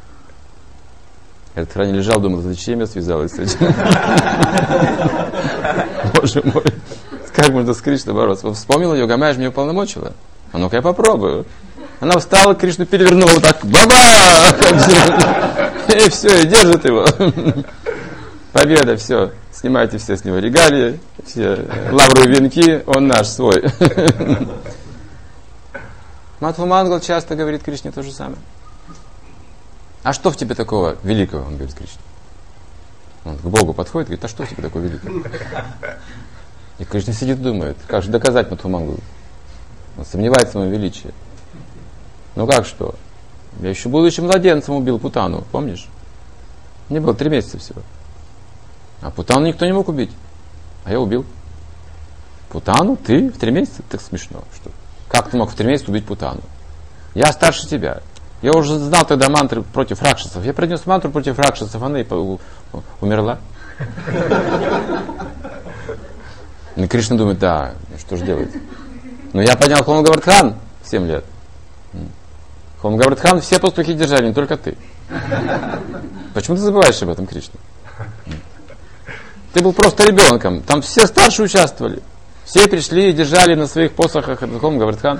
Этот храни лежал, думал, зачем я связалась с этим? Боже мой, как можно с Кришной бороться? Вспомнила, Йога-майя же меня уполномочила. А ну-ка я попробую. Она встала, Кришну перевернула вот так, баба! И все, и держит его. Победа, все. Снимайте все с него регалии, все лавровые венки, он наш, свой. Мадху-мангал часто говорит Кришне то же самое. А что в тебе такого великого, он говорит Кришне. Он к Богу подходит и говорит, а что в тебе такого великого? И Кришна сидит и думает, как же доказать Мадху-мангалу? Он сомневается в моем величии. Ну как что? Я еще будучи младенцем убил Путану, помнишь? Мне было 3 месяца всего. А Путану никто не мог убить. А я убил. Путану? Ты? В 3 месяца? Так смешно. Что? Как ты мог в 3 месяца убить Путану? Я старше тебя. Я уже знал тогда мантры против ракшасов. Я принес мантру против ракшасов, она и умерла. И Кришна думает, да, что же делать? Но я поднял Холмгавардхан в 7 лет. Холмгавардхан все пастухи держали, не только ты. Почему ты забываешь об этом, Кришна? Ты был просто ребенком. Там все старшие участвовали. Все пришли и держали на своих посохах Гавардхан.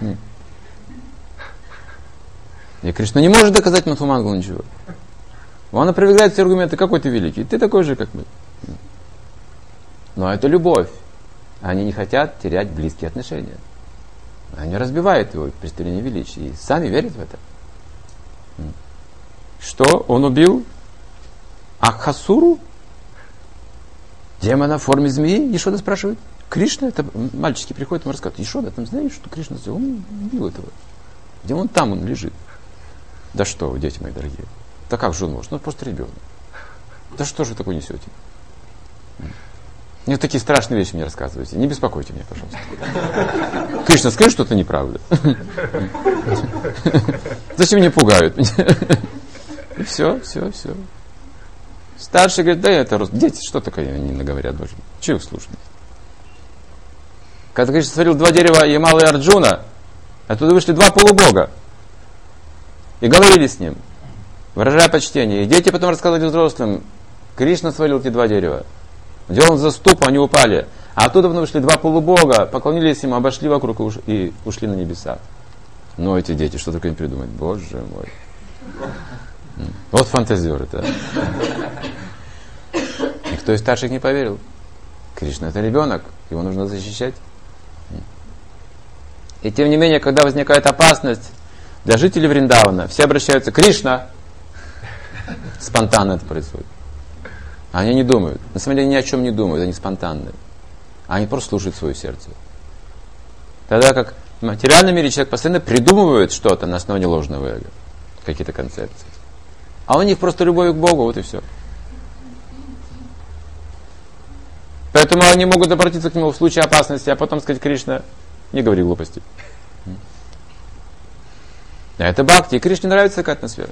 И Кришна не может доказать Мадхумангалу ничего. Он опровергает все аргументы, какой ты великий, ты такой же, как мы. Но это любовь. Они не хотят терять близкие отношения. Они разбивают его представление величия и сами верят в это. Что? Он убил Ахасуру? Демона в форме змеи? Ешода спрашивает. Кришна, это мальчики приходят, ему рассказывают. Ешода, там знаешь, что Кришна сделал? Он убил этого. Где он там, он лежит. Да что вы, дети мои дорогие. Да как же он может? Ну, просто ребенок. Да что же вы такое несете? Нет, такие страшные вещи мне рассказываете. Не беспокойте меня, пожалуйста. Кришна, скажи что-то неправда. Зачем меня пугают? И все. Старший говорит, да это дети, что такое они наговорят? Чего их слушать? Когда Кришна сварил 2 дерева Ямалы и Арджуна, оттуда вышли 2 полубога. И говорили с ним, выражая почтение. И дети потом рассказывали взрослым, Кришна свалил эти 2 дерева. Делал заступ, они упали. А оттуда вышли 2 полубога, поклонились ему, обошли вокруг и ушли на небеса. Но эти дети, что такое не придумать? Боже мой. Вот фантазеры, да? Никто из старших не поверил. Кришна это ребенок, его нужно защищать. И тем не менее, когда возникает опасность для жителей Вриндавана, все обращаются к Кришна. Спонтанно это происходит. Они не думают. На самом деле ни о чем не думают, они спонтанные. Они просто слушают свое сердце. Тогда как в материальном мире человек постоянно придумывает что-то на основе ложного эго. Какие-то концепции. А у них просто любовь к Богу, вот и все. Поэтому они могут обратиться к нему в случае опасности, а потом сказать: Кришна, не говори глупости. А это бхакти. И Кришне нравится такая атмосфера.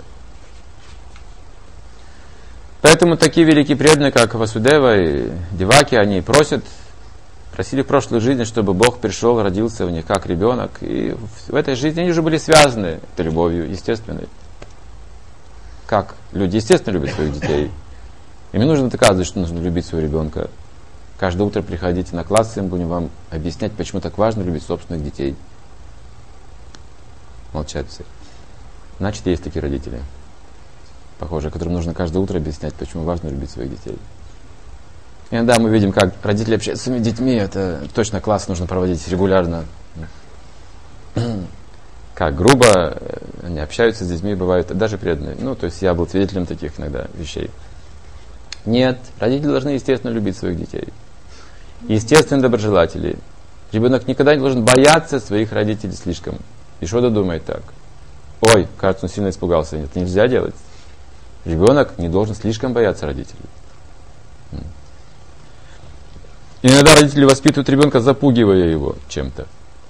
Поэтому такие великие преданные, как Васудева и Деваки, они просили в прошлой жизни, чтобы Бог пришел, родился в них как ребенок. И в этой жизни они уже были связаны этой любовью естественной. Как люди естественно любят своих детей. Им не нужно доказывать, что нужно любить своего ребенка. Каждое утро приходите на класс, и мы будем вам объяснять, почему так важно любить собственных детей. Молчат все. Значит, есть такие родители, похоже, которым нужно каждое утро объяснять, почему важно любить своих детей. Иногда мы видим, как родители общаются с своими детьми, это точно класс нужно проводить регулярно. Как грубо они общаются с детьми, бывают даже преданные. То есть я был свидетелем таких иногда вещей. Нет, родители должны естественно любить своих детей. Естественно, доброжелатели. Ребенок никогда не должен бояться своих родителей слишком. Ешода думает так. Ой, кажется, он сильно испугался. Нет, это нельзя делать. Ребенок не должен слишком бояться родителей. Иногда родители воспитывают ребенка, запугивая его чем-то.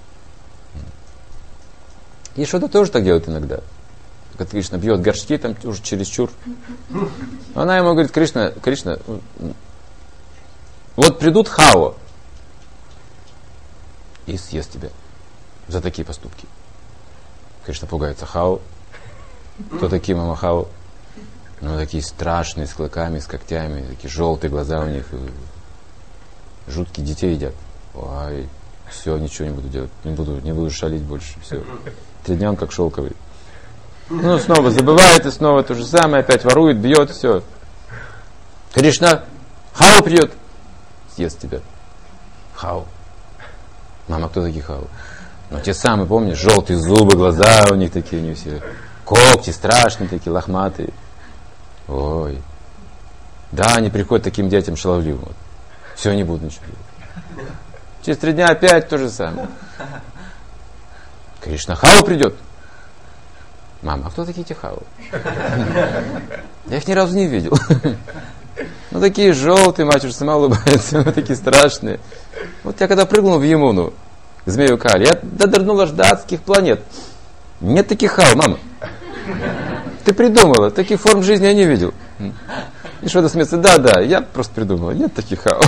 Ешода тоже так делает иногда. Когда Кришна бьет горшки, там уже чересчур. Она ему говорит: Кришна, вот придут Хао и съест тебя за такие поступки. Кришна пугается: Хао? Кто такие мама Хао? Такие страшные, с клыками, с когтями, такие желтые глаза у них. Жуткие, детей едят. Ой, все, ничего не буду делать. Не буду шалить больше. Все. 3 дня он как шелковый. Снова забывает, и снова то же самое, опять ворует, бьет, все. Кришна, Хао придет, съест тебя. Хао. Мама, кто такие Хао? Те самые, помнишь, желтые зубы, глаза у них такие, они все. Когти страшные такие, лохматые. Ой. Да, они приходят таким детям шаловливым. Все, не буду ничего делать. Через 3 дня опять то же самое. Кришна, Хао придет. Мама, а кто такие эти Хао? Я их ни разу не видел. Такие желтые, мать уже сама улыбается, такие страшные. Я когда прыгнул в Ямуну, к змею Кали, я додорнул аж до адских планет. Нет таких Хао, мама. Ты придумала, таких форм жизни я не видел. И что-то смеется: да, я просто придумала, нет таких Хао.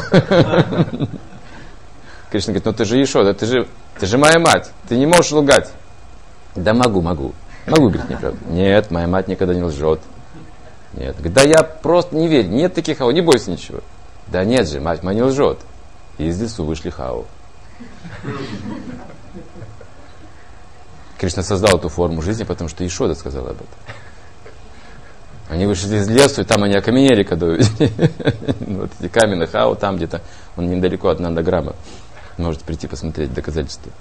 Кришна говорит: ты же Ешода, ты же моя мать, ты не можешь лгать. Да могу, говорит, неправда. Нет, моя мать никогда не лжет. Нет, говорит, да я просто не верю, нет таких Хао, не бойся ничего. Да нет же, мать моя не лжет. И из лесу вышли Хао. Кришна создал эту форму жизни, потому что Ишода сказала об этом. Они вышли из лесу, и там они окаменели, когда увидели. Вот эти каменные хау, там где-то, он недалеко от Нандаграма. Можете прийти посмотреть доказательства.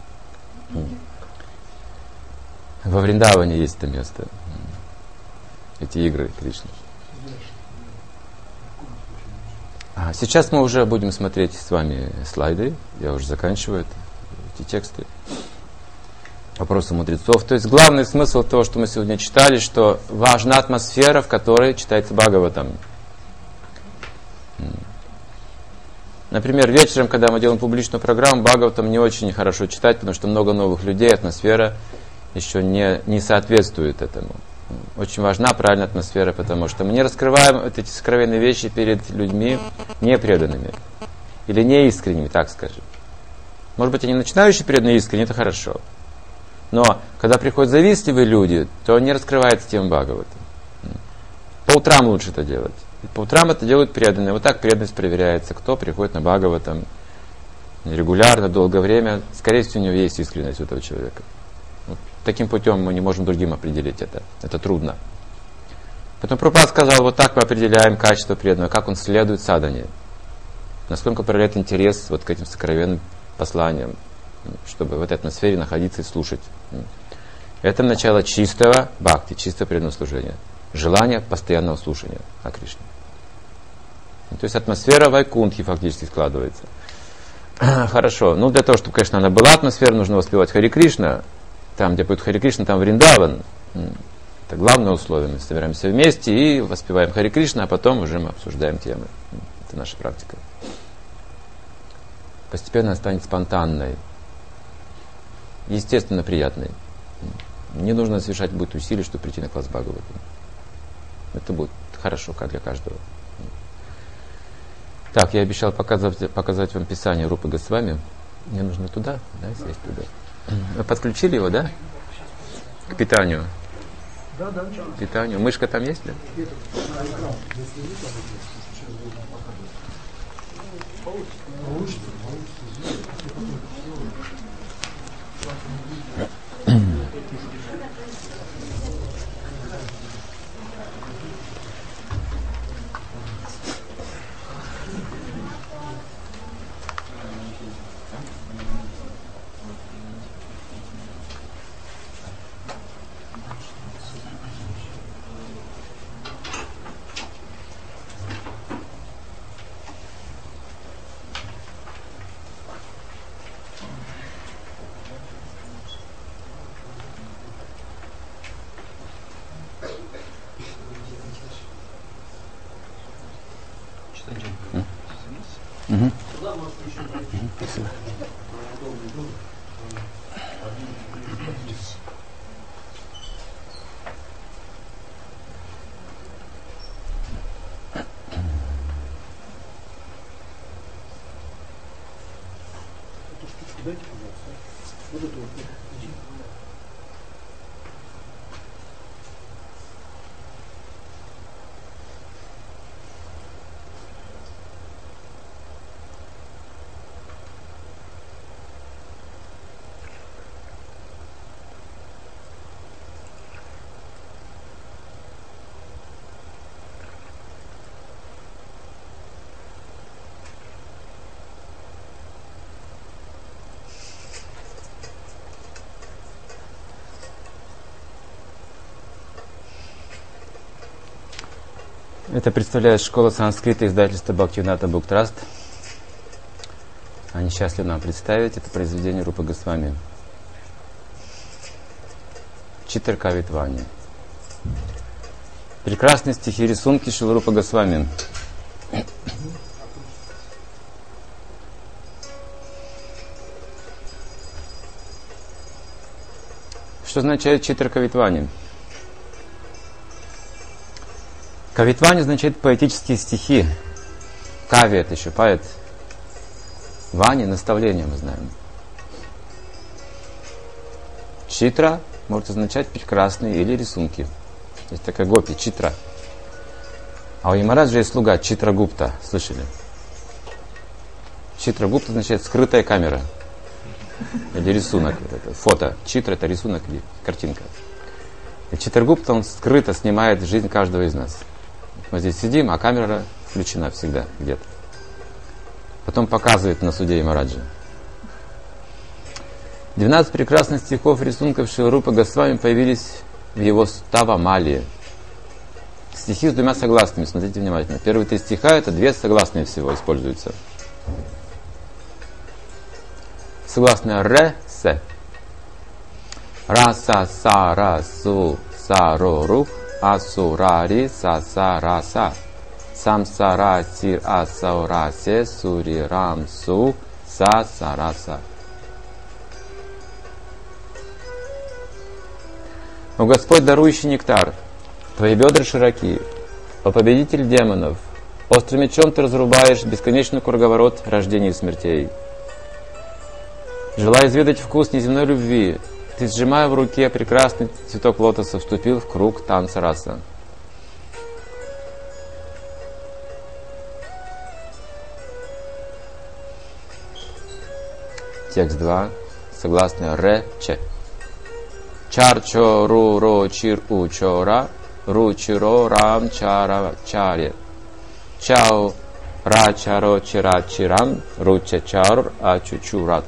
Во Вриндаване есть это место. Эти игры Кришны. Сейчас мы уже будем смотреть с вами слайды. Я уже заканчиваю эти тексты. Вопросы мудрецов. То есть главный смысл того, что мы сегодня читали, что важна атмосфера, в которой читается Бхагаватам. Например, вечером, когда мы делаем публичную программу, Бхагаватам не очень хорошо читать, потому что много новых людей, атмосфера еще не соответствует этому. Очень важна правильная атмосфера, потому что мы не раскрываем эти сокровенные вещи перед людьми непреданными или неискренними, так скажем. Может быть, они начинающие преданные искренне, это хорошо. Но когда приходят завистливые люди, то не раскрывается тема Бхагавата. По утрам лучше это делать. И по утрам это делают преданные. Вот так преданность проверяется. Кто приходит на Бхагаватам регулярно, долгое время, скорее всего, у него есть искренность у этого человека. Вот таким путем мы не можем другим определить это. Это трудно. Потом Прабхупада сказал, вот так мы определяем качество преданного, как он следует садхане. Насколько проявляет интерес вот к этим сокровенным посланиям, чтобы в этой атмосфере находиться и слушать. Это начало чистого бхакти, чистого преданного служения. Желание постоянного слушания о Кришне. То есть атмосфера вайкунтхи фактически складывается. Хорошо. Для того, чтобы, конечно, она была атмосфера, нужно воспевать Хари Кришна. Там, где поют Хари Кришна, там Вриндаван. Это главное условие. Мы собираемся вместе и воспеваем Хари Кришна, а потом уже мы обсуждаем темы. Это наша практика. Постепенно она станет спонтанной. Естественно, приятной. Не нужно совершать будет усилий, чтобы прийти на класс Бхагавата. Это будет хорошо, как для каждого. Так, я обещал показать вам Писание Рупы Госвами. Мне нужно туда, сесть туда. Вы подключили его, да? К питанию. Да. К питанию. Мышка там есть, да? Спасибо. Эту штучку дайте, пожалуйста. Вот эту вот. Это представляет школа санскрита издательства Бхактивинода Бук Траст. Они счастливы нам представить это произведение Рупы Госвами. Читра Кавитвани. Прекрасные стихи, рисунки Шрилы Рупы Госвами. Что означает Читра Кавитвани? Кавитвани означает поэтические стихи. Кави — это еще поэт. Вани — наставление, мы знаем. Читра может означать прекрасные или рисунки. Есть такая гопи, читра. А у Ямараджа есть слуга Читра Гупта. Слышали? Читрагупта означает скрытая камера. Или рисунок. Это фото. Читра — это рисунок или картинка. И Читрагупта, он скрыто снимает жизнь каждого из нас. Мы здесь сидим, а камера включена всегда где-то. Потом показывает на суде Ямараджа. 12 прекрасных стихов рисунков Шиларупы Госвами появились в его Ставамали. Стихи с двумя согласными, смотрите внимательно. Первые 3 стиха — это 2 согласные всего используются. Согласные ре, се. Ра, са, са, ра, су, са, ро, ру, а, су, ра, ри, са, са, ра, са. Сам, са, ра, сир, а, са, ра, се, су, ри, рам, су, са, са, ра, са. О Господь, дарующий нектар, Твои бедра широки, о победитель демонов, острым мечом Ты разрубаешь бесконечный круговорот рождений и смертей. Желая изведать вкус неземной любви, Ты, сжимая в руке прекрасный цветок лотоса, вступил в круг танца раса. Текст 2, согласные ре, че. Чар, чо, ру, ро, чир, у, чора, ру, чиро, рам, чара, чаре. Чао, ра, чаро, чира, чирам, ру, че, чар, а, чу, чурат.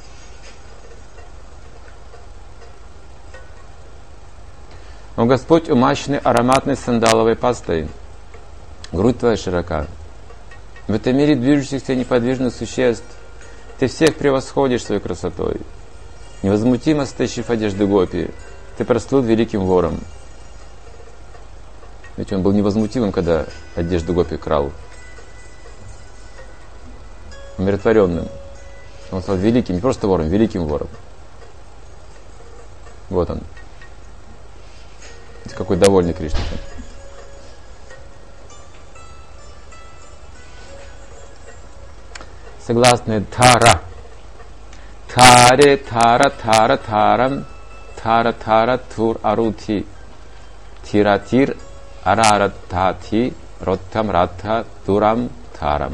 О Господь, умащенный ароматной сандаловой пастой, грудь Твоя широка. В этом мире движущихся неподвижных существ Ты всех превосходишь своей красотой. Невозмутимо стащив одежды гопи, Ты прослыл великим вором. Ведь он был невозмутимым, когда одежду гопи крал. Умиротворенным. Он стал великим, не просто вором, великим вором. Вот он. Какой довольный Кришна. Согласные тара. Таре, тара, тара, тарам, тара, тара, тур, арути, тиратир, араратати, роттам, ратта, турам, тарам.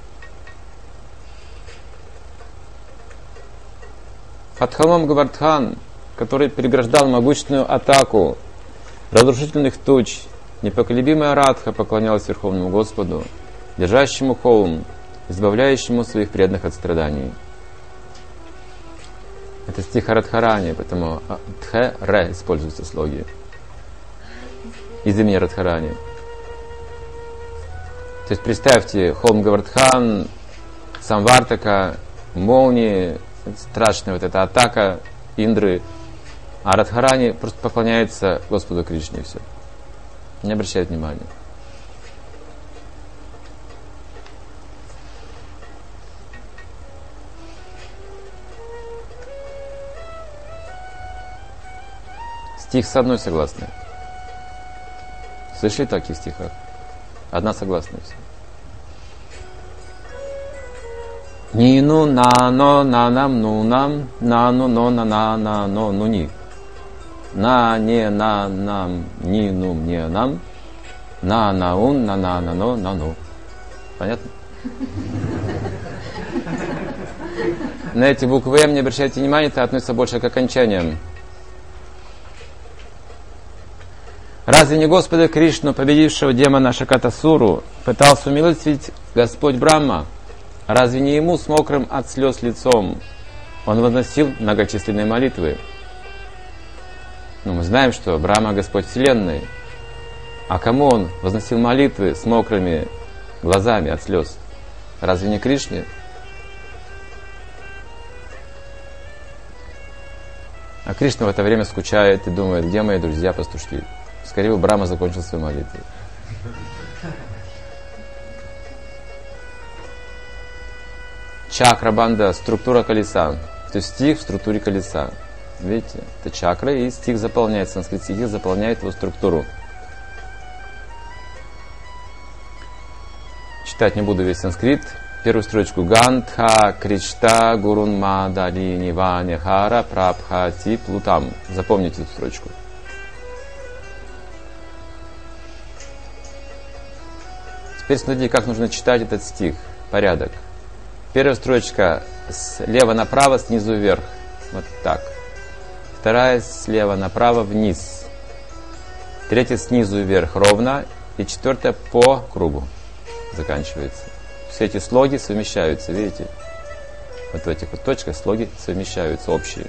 Под холмом Гавардхан, который переграждал могущественную атаку разрушительных туч, непоколебимая Радха поклонялась Верховному Господу, держащему холм, избавляющему своих преданных от страданий. Это стих о Радхарани, поэтому тхе, ре используются слоги из имени Радхарани. То есть представьте, холм Гавардхан, Самвартака, молнии, страшная вот эта атака Индры, а Радхарани просто поклоняется Господу Кришне и все. Не обращает внимания. Стих с одной согласной. Слышали в таких стихах? Одна согласная все. Нину нано нанам нунам нану но на но нуни. На не на нам ни ну мне нам на наун на но на ну. Понятно? На эти буквы М не обращайте внимания, это относится больше к окончаниям. Разве не Господа Кришну, победившего демона Шакатасуру, пытался умилостивить Господь Брахма? Разве не ему с мокрым от слез лицом он возносил многочисленные молитвы? Но мы знаем, что Брахма — Господь Вселенной. А кому он возносил молитвы с мокрыми глазами от слез? Разве не Кришне? А Кришна в это время скучает и думает, где мои друзья-пастушки? Скорее бы Брахма закончил свою молитву. Чакра банда — структура колеса. То есть стих в структуре колеса. Видите? Это чакра, и стих заполняет, санскрит стихи заполняет его структуру. Читать не буду весь санскрит. Первую строчку. Гантха Кришта Гурун Мадари Ниване Хара Прабхати Плутам. Запомните эту строчку. Теперь смотрите, как нужно читать этот стих. Порядок. Первая строчка слева направо, снизу вверх. Вот так. Вторая слева направо, вниз. Третья снизу вверх ровно. И четвертая по кругу заканчивается. Все эти слоги совмещаются, видите? Вот в этих вот точках слоги совмещаются, общие.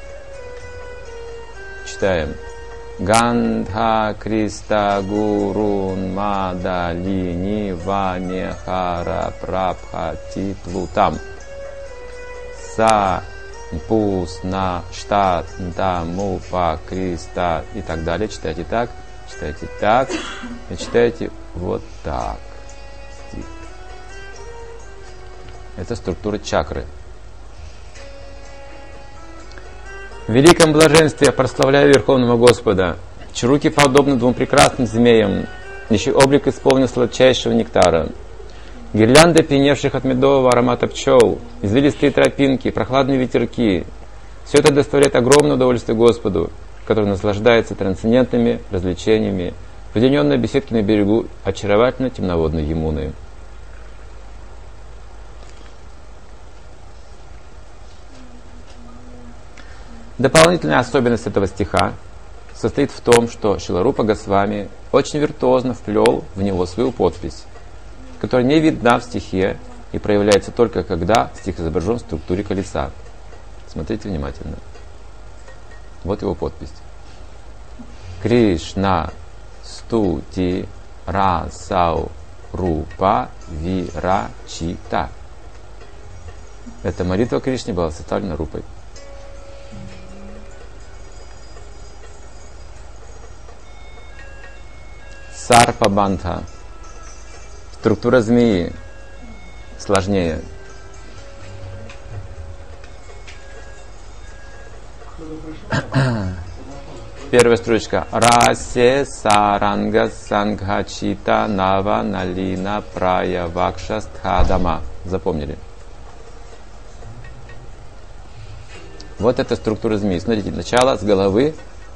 Читаем. Гандха Криста Гурун Мадалини Ванехара Прабхати Плутам Са Пусна Штат Дамупа Криста и так далее. Читайте так и читайте вот так. Стих. Это структура чакры. В великом блаженстве я прославляю Верховного Господа, чьи руки подобны двум прекрасным змеям, чей облик исполнен сладчайшего нектара. Гирлянды пьяневших от медового аромата пчел, извилистые тропинки, прохладные ветерки — все это доставляет огромное удовольствие Господу, который наслаждается трансцендентными развлечениями в уединенной беседке на берегу очаровательной темноводной Ямуны. Дополнительная особенность этого стиха состоит в том, что Шрила Госвами очень виртуозно вплел в него свою подпись, которая не видна в стихе и проявляется только когда стих изображен в структуре колеса. Смотрите внимательно. Вот его подпись. Кришна стути расау рупа вирачита. Эта молитва Кришне была составлена Рупой. Сарпабандха. Структура змеи сложнее. Первая строчка. Расе саранга сангхачита нава налина прая вакша стхадама. Запомнили? Вот это структура змеи. Смотрите, начало с головы.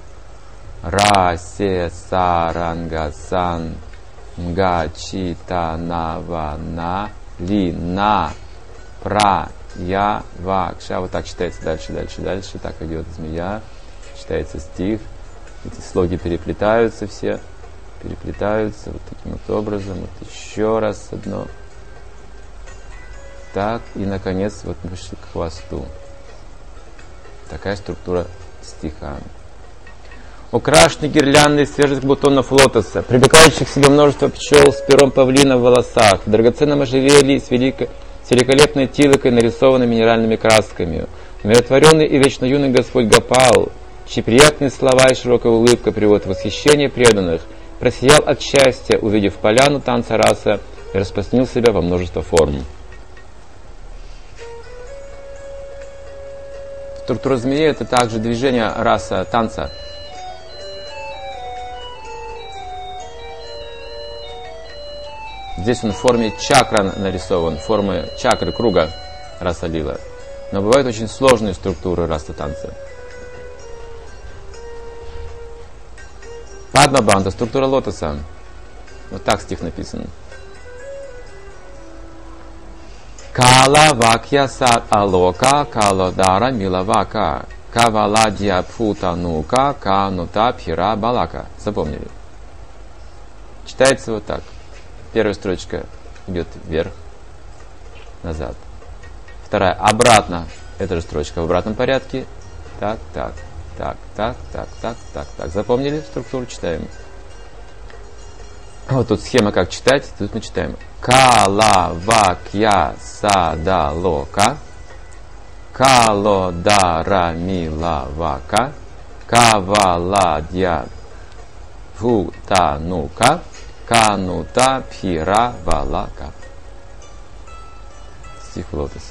Расе саранга сангхачита нава налина прая вакша. Вот так читается дальше. Так идет змея. Читается стих. Эти слоги переплетаются все. Переплетаются вот таким вот образом. Вот еще раз одно. Так. И наконец вот мы пришли к хвосту. Такая структура стиха. Украшенный гирляндой свежих бутонов лотоса, привлекающих к себе множество пчел с пером павлина в волосах, в драгоценном ожерелье с великолепной тилокой, нарисованной минеральными красками, умиротворенный и вечно юный Господь Гопал, чьи приятные слова и широкая улыбка приводят в восхищение преданных, просиял от счастья, увидев поляну танца раса, и распространил себя во множество форм. Структура змеи — это также движение раса танца. Здесь он в форме чакра нарисован, формы чакры, круга раса лила. Но бывают очень сложные структуры раса танца. Падма-банда, структура лотоса. Вот так стих написан. Кала вакья сад алока, калодара милавака, каваладья путанука, канута пхира балака. Запомнили? Читается вот так. Первая строчка идет вверх, назад. Вторая обратно. Эта же строчка в обратном порядке. Так. Запомнили структуру? Читаем. Вот тут схема, как читать. Тут мы читаем. Кала-вакья садалока, калодара милавака, каваладья путанука, канута пхира балака. Стих в лотосе.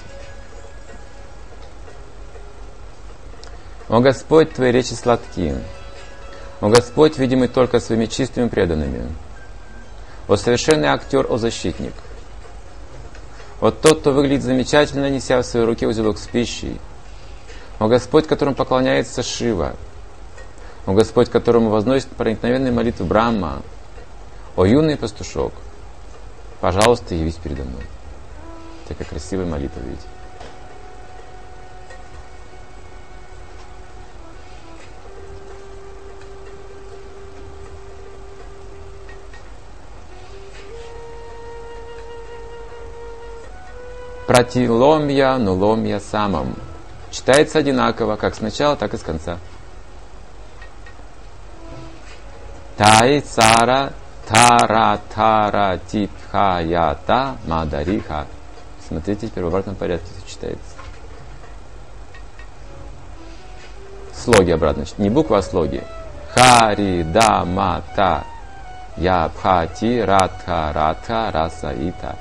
О Господь, Твои речи сладки. О Господь, видимый только своими чистыми преданными. О совершенный актер, о защитник. О тот, кто выглядит замечательно, неся в своей руке узелок с пищей. О Господь, которому поклоняется Шива. О Господь, которому возносит проникновенные молитвы Брахма. О юный пастушок, пожалуйста, явись передо мной. Такая красивая молитва, видите? Пратиломья, нуломья самом. Читается одинаково, как с начала, так и с конца. Тай цара тара тара титхаята мадариха. Смотрите, теперь в обратном порядке читается. Слоги обратно. Не буква, а слоги. Хари да мата ябхати радха радха расаита.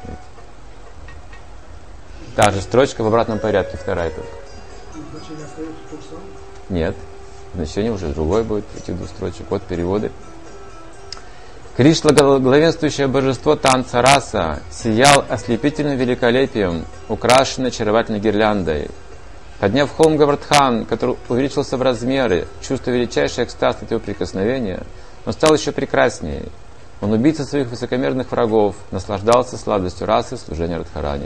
Та же строчка в обратном порядке, вторая только. Значение остается то же самое? Нет. Значение уже другое будет, этих двух строчек. Вот переводы. Кришна, главенствующее божество танца раса, сиял ослепительным великолепием, украшенный очаровательной гирляндой. Подняв холм Гавардхан, который увеличился в размеры, чувствуя величайший экстаз от его прикосновения, он стал еще прекраснее. Он убийца своих высокомерных врагов, наслаждался сладостью расы служения Радхарани.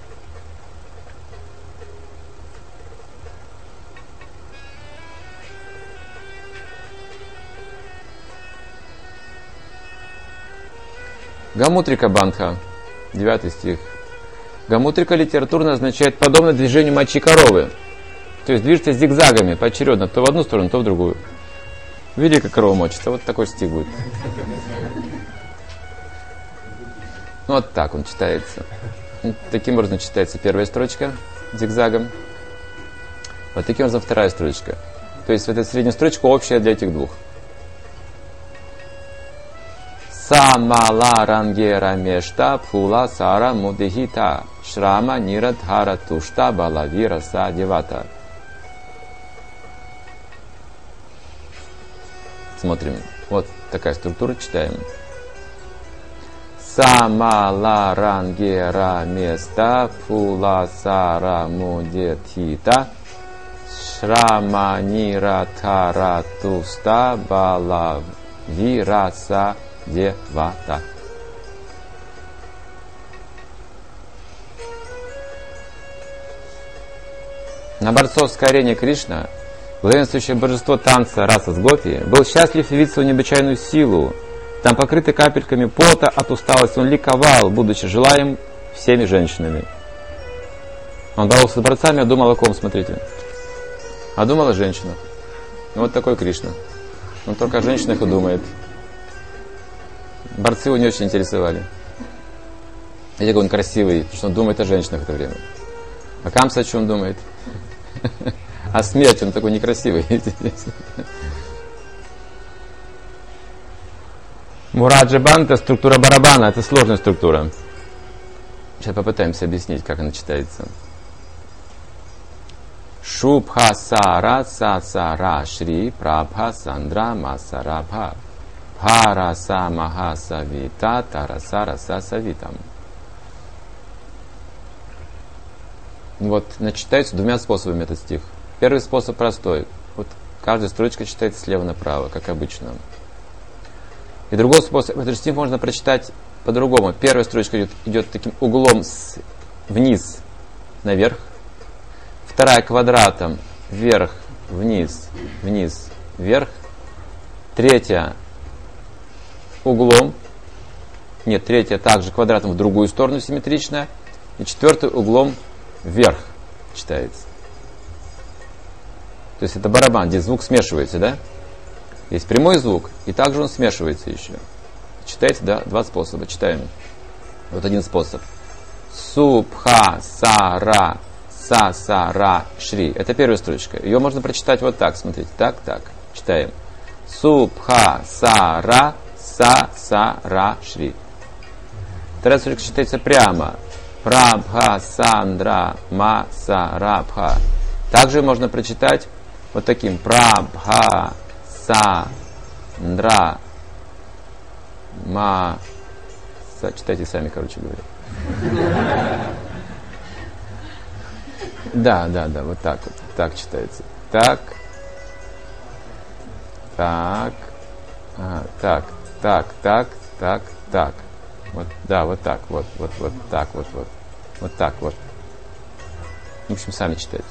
Гамутрика Бандха, 9 стих. Гамутрика литературно означает подобно движению мочи коровы. То есть движется зигзагами поочередно, то в одну сторону, то в другую. Видели, как корова мочится? Вот такой стих будет. Ну, вот так он читается. Таким образом читается первая строчка зигзагом. Вот таким образом вторая строчка. То есть вот эта средняя строчка общая для этих двух. Самала рангера мешта пула сара мудихита шрама нирадхара тушта балавира садевата. Смотрим. Вот такая структура, читаем. Самала рангера места пула сара мудихита шрама нирадхара тушта балавира садевата. Девата. На борцовской арене Кришна, главенствующее божество танца раса с гопи, был счастлив явить свою необычайную силу. Там, покрытый капельками пота от усталости, он ликовал, будучи желаем всеми женщинами. Он боролся с борцами, а думал о ком, смотрите. А думал о женщинах. Ну, вот такой Кришна. Он только о женщинах и думает. Борцы его не очень интересовали. И какой он красивый, потому что он думает о женщинах в это время. А Камса о чем думает? О смерти, он такой некрасивый. Мураджабан — это структура барабана, это сложная структура. Сейчас попытаемся объяснить, как она читается. Шубха сара сасара шри прабха сандра масарабха. Хараса махасавита тарасараса савитам. Вот, читается двумя способами этот стих. Первый способ простой. Вот каждая строчка читается слева направо, как обычно. И другой способ. Этот стих можно прочитать по-другому. Первая строчка идет таким углом вниз, наверх. Вторая квадратом вверх, вниз, вниз, вверх. Третья углом. Нет, третья также квадратом в другую сторону симметричная. И четвертый углом вверх читается. То есть это барабан, здесь звук смешивается, да? Есть прямой звук, и также он смешивается еще. Читается, да, два способа. Читаем. Вот один способ. Субха сара сасара шри. Это первая строчка. Ее можно прочитать вот так, смотрите. Так, так. Читаем. Субха сара сасара шри. Вторая строчка читается прямо. Прабха сандра масарабха. Также можно прочитать вот таким. Прабха сандра ма. Читайте сами, короче говоря. Да, вот так вот. Так читается. Так. Так. Так. Вот, да, вот так, вот так, вот так вот. В общем, сами читайте.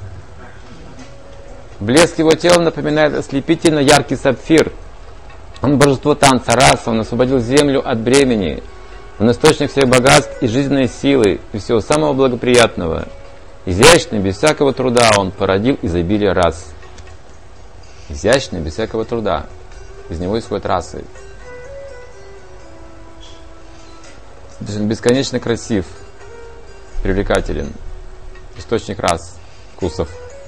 Блеск его тела напоминает ослепительно яркий сапфир. Он божество танца, раса, он освободил землю от бремени. Он источник всех богатств и жизненной силы, и всего самого благоприятного. Изящный, без всякого труда он породил изобилие рас. Изящный, без всякого труда. Из него исходят расы. То есть он бесконечно красив, привлекателен. Источник рас, вкусов.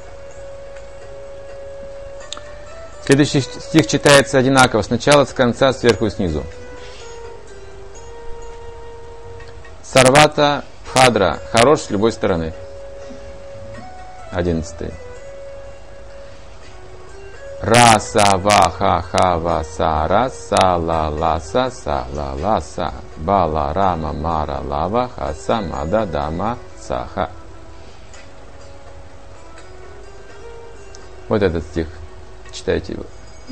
Следующий стих читается одинаково. Сначала с конца, сверху и снизу. Сарвата Бхадра. Хорош с любой стороны. 11. Раса ваха хава сара салаласа салаласа баларама мара лава хаса мада дама саха. Вот этот стих. Читайте его.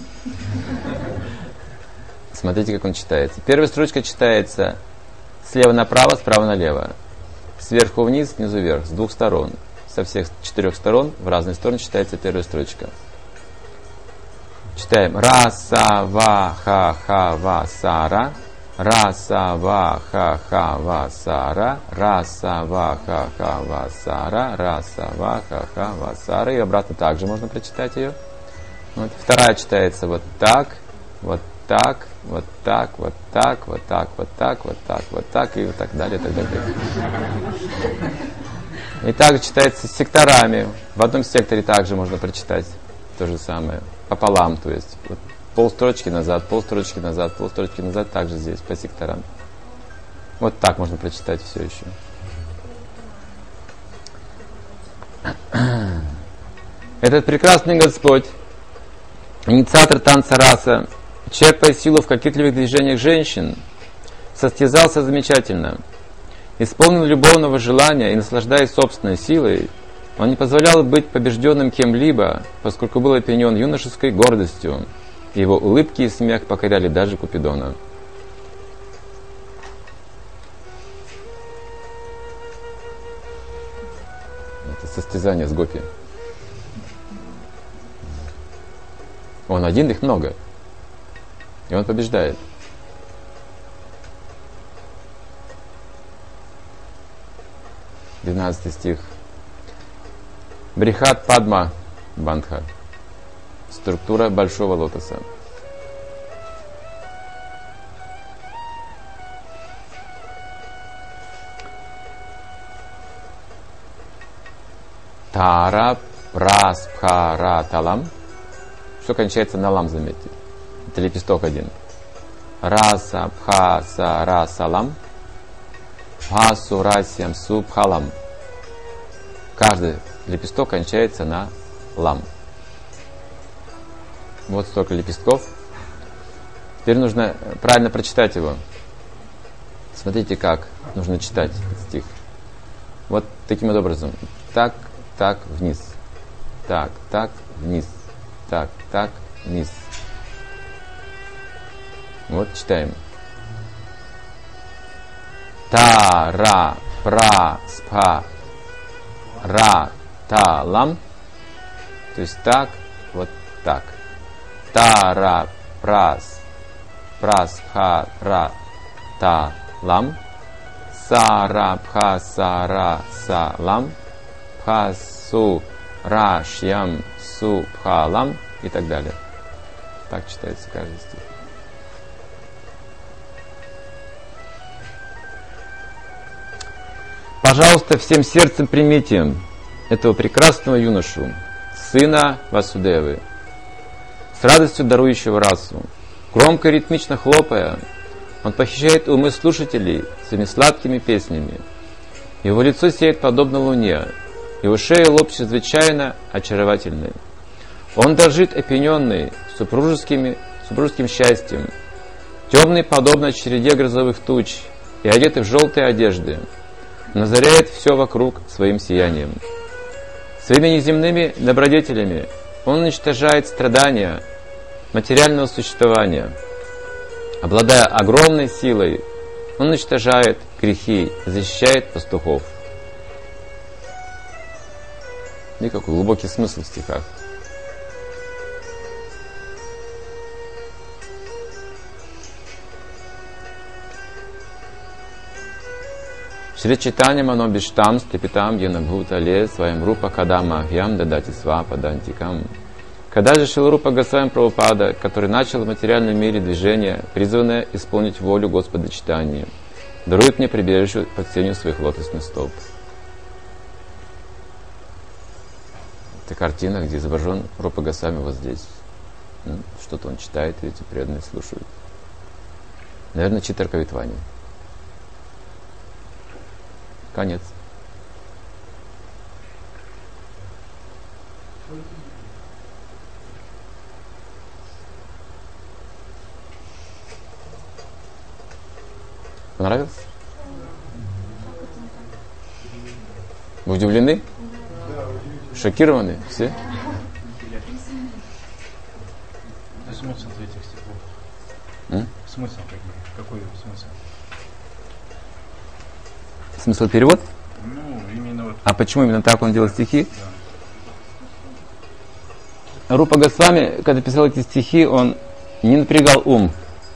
Смотрите, как он читается. Первая строчка читается слева направо, справа налево. Сверху вниз, снизу вверх. С двух сторон. Со всех 4 сторон в разные стороны читается первая строчка. Читаем. Раса ва ха ха ва сара. Раса ва ха ха ва сара. Раса ва ха ха ва сара. Раса ва ха ха ва сара. И обратно также можно прочитать ее. Вот. Вторая читается вот так, вот так, вот так, вот так, вот так, вот так, вот так, вот так и вот так далее, так далее. И также читается секторами. В одном секторе также можно прочитать то же самое. Пополам, то есть. Вот полстрочки назад, полстрочки назад, полстрочки назад, также здесь, по секторам. Вот так можно прочитать все еще. Этот прекрасный Господь, инициатор танца раса, черпая силу в кокетливых движениях женщин, состязался замечательно. Исполнен любовного желания и наслаждаясь собственной силой, он не позволял быть побежденным кем-либо, поскольку был опьянен юношеской гордостью. Его улыбки и смех покоряли даже Купидона. Это состязание с гопи. Он один, их много. И он побеждает. Двенадцатый стих. Брихат Падма Бандха. Структура большого лотоса. Тара Праспхараталам. Все кончается на лам, заметьте. Это лепесток один. Раса Бхаса Расалам. Пасу Расьям Субхалам. Каждый лепесток кончается на лам. Вот столько лепестков. Теперь нужно правильно прочитать его. Смотрите, как нужно читать этот стих. Вот таким вот образом. Так, так, вниз. Так, так, вниз. Так, так, вниз. Вот читаем. Та-ра, пра, спа, ра, та, лам. То есть так, вот так. Та-ра, прас, прас, ха, ра, та, лам. Са-ра, пха, са-ра, са, лам. Пха-су, ра, шьям, су, пха, лам. И так далее. Так читается каждый стих. Пожалуйста, всем сердцем примите этого прекрасного юношу, сына Васудевы, с радостью дарующего расу. Громко и ритмично хлопая, он похищает умы слушателей своими сладкими песнями. Его лицо сияет подобно луне, его шея и лоб чрезвычайно очаровательны. Он дрожит опьяненный супружеским счастьем, темный подобно череде грозовых туч и одетый в желтые одежды. Он озаряет все вокруг своим сиянием. Своими неземными добродетелями он уничтожает страдания материального существования. Обладая огромной силой, он уничтожает грехи, защищает пастухов. И какой глубокий смысл в стихах. Шри Чайтанья Манобиштам Степитам Янабхутале Своим Рупа Кадама Ахьям Дадати Свапа Дантикам. Когда же Шрила Рупа Госвами Прабхупада, который начал в материальном мире движение, призванное исполнить волю Господа Чайтаньи, дарует мне прибежище под сенью своих лотосных стоп. Это картина, где изображен Рупа Госвами вот здесь. Что-то он читает, и эти преданные слушают. Наверное, Читра Кавитвани. Конец. Понравилось? Вы удивлены? Шокированы все? Смысл этих стихов? Смысл какой смысл? Смысл перевод? Ну, именно вот. А почему именно так он делал стихи? Да. Рупа Госвами, когда писал эти стихи, он не напрягал ум.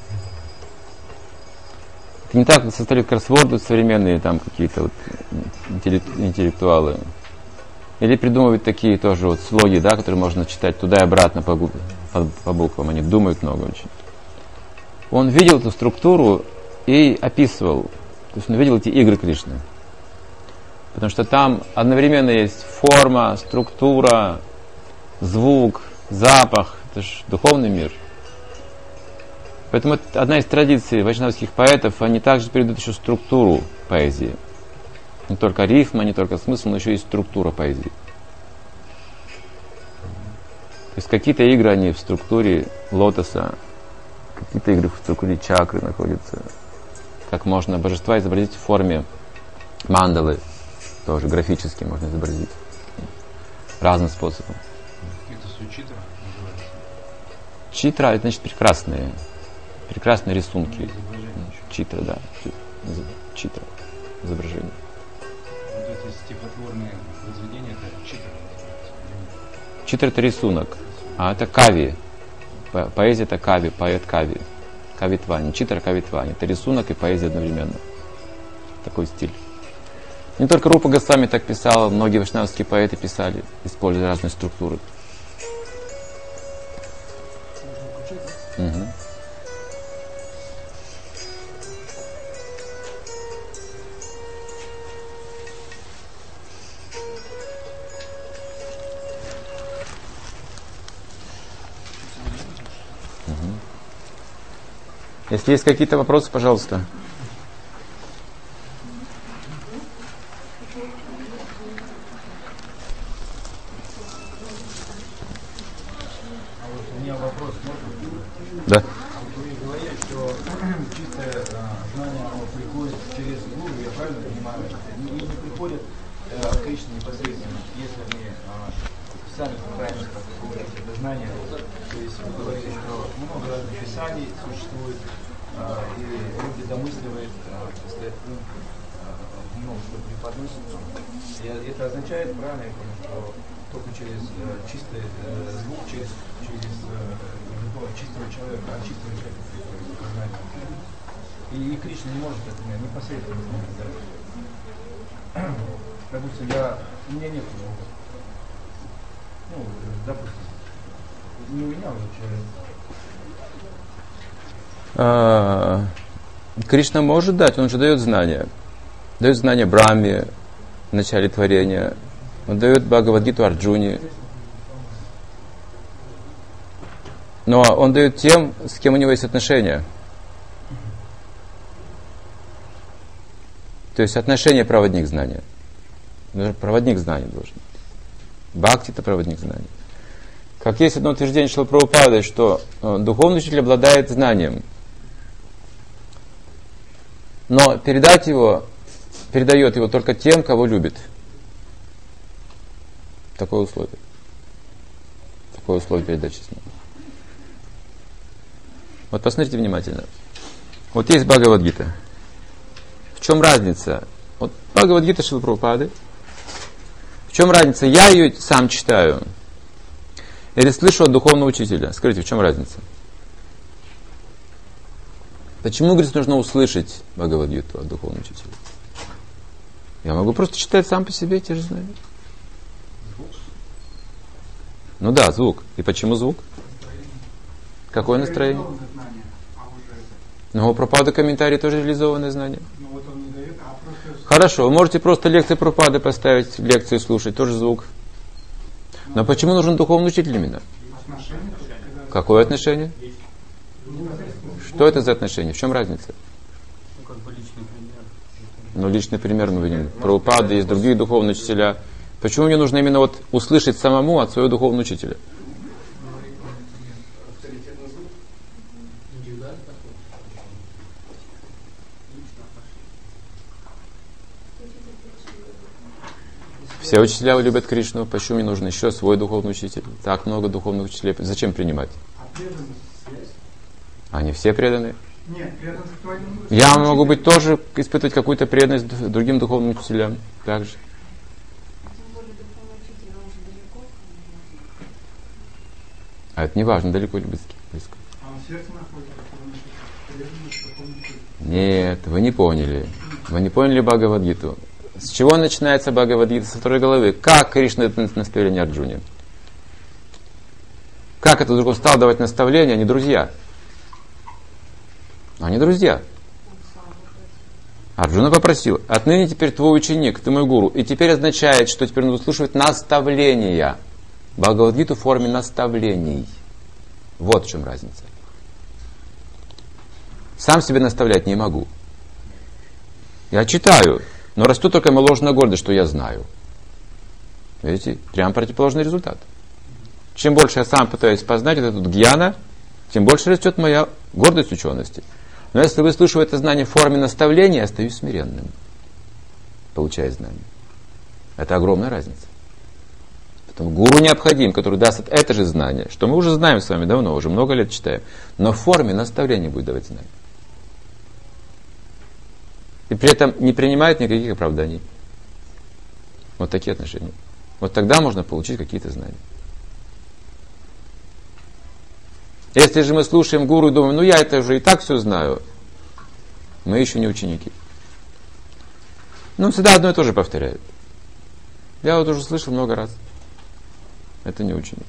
Это не так, как составляют кроссворды современные там какие-то вот интеллектуалы. Или придумывают такие тоже вот слоги, да, которые можно читать туда и обратно по буквам. Они думают много очень. Он видел эту структуру и описывал. То есть он видел эти игры Кришны. Потому что там одновременно есть форма, структура, звук, запах. Это же духовный мир. Поэтому это одна из традиций вайшнавских поэтов. Они также передают еще структуру поэзии. Не только рифма, не только смысл, но еще и структура поэзии. То есть какие-то игры они в структуре лотоса, какие-то игры в структуре чакры находятся. Как можно божества изобразить в форме мандалы, тоже графически можно изобразить. Разным способом. Это все читра называется? Читра, это значит прекрасные. Прекрасные рисунки. Читра, да. Читра. Изображение. Вот эти стихотворные произведения, это читра называется? Читра — это рисунок. А это кави. Поэзия — это кави, поэт кави. Кавитвани. Читра кавитвани. Это рисунок и поэзия одновременно. Такой стиль. Не только Рупа Госвами так писал, многие вайшнавские поэты писали, используя разные структуры. Угу. Если есть какие-то вопросы, пожалуйста. А вот у меня вопрос, можно? Да. Вы говорили, что чистое знание оно приходит через гуру, я правильно понимаю? И не приходит от Кришны непосредственно, если мы сами пытаемся получить это знание. То есть вы говорите, что много разных писаний существует, и люди домысливают, много что преподносит. И это означает, правильно я понимаю, что только через чистый звук, через чистого человека, от чистого человека приходит знание. И Кришна не может это непосредственно знать. Допустим, у меня нет его. Ну, допустим, не у меня уже человек. Кришна может дать, он же дает знания. Дает знания Брахме в начале творения. Он дает Бхагавад-гиту Арджуне. Но он дает тем, с кем у него есть отношения. То есть отношение проводник знания. Проводник знаний должен быть. Бхакти — это проводник знаний. Как есть одно утверждение Шрилы Прабхупады, что духовный учитель обладает знанием. Но передает его только тем, кого любит. Такое условие передачи знания. Вот посмотрите внимательно. Вот есть Бхагавад-гита. В чем разница? Вот Бхагавад-гита Шрилы Прабхупады. В чем разница? Я ее сам читаю. Или слышу от духовного учителя. Скажите, в чем разница? Почему, говорит, нужно услышать Бхагавад-гиту от духовного учителя? Я могу просто читать сам по себе те же знания. Ну да, звук. И почему звук? Какое настроение? Ну, у Прабхупады комментарии тоже реализованные знания. Хорошо, вы можете просто лекции Прабхупады поставить, лекции слушать, тоже звук. Но почему нужен духовный учитель именно? Какое отношение? Что это за отношение? В чем разница? Ну, личный пример мы видим. Прабхупада, есть другие духовные учителя. Почему мне нужно именно вот услышать самому от своего духовного учителя? Все учителя любят Кришну. Почему мне нужен еще свой духовный учитель? Так много духовных учителей. Зачем принимать? Они все преданы? Нет, преданность к твоему... Я могу быть тоже испытывать какую-то преданность другим духовным учителям. Также. А это не важно, далеко или близко. А он в сердце находится, Нет, вы не поняли. Вы не поняли Бхагавад-гиту. С чего начинается Бхагавад-гита? Со второй головы. Как Кришна дает наставление Арджуне? Как это вдруг он стал давать наставления, они друзья? Они друзья. Арджуна попросил: отныне теперь твой ученик, ты мой гуру. И теперь означает, что теперь нужно слушать наставления. Бхагавад-гиту в форме наставлений. Вот в чем разница. Сам себе наставлять не могу. Я читаю, но расту только моя ложная гордость, что я знаю. Видите? Прям противоположный результат. Чем больше я сам пытаюсь познать вот эту гьяна, тем больше растет моя гордость учености. Но если вы слышите это знание в форме наставления, я остаюсь смиренным, получая знание. Это огромная разница. Поэтому гуру необходим, который даст это же знание, что мы уже знаем с вами давно, уже много лет читаем, но в форме наставления будет давать знание. И при этом не принимает никаких оправданий. Вот такие отношения. Вот тогда можно получить какие-то знания. Если же мы слушаем гуру и думаем, ну я это уже и так все знаю, мы еще не ученики. Ну, всегда одно и то же повторяют. Я вот уже слышал много раз. Это не ученик.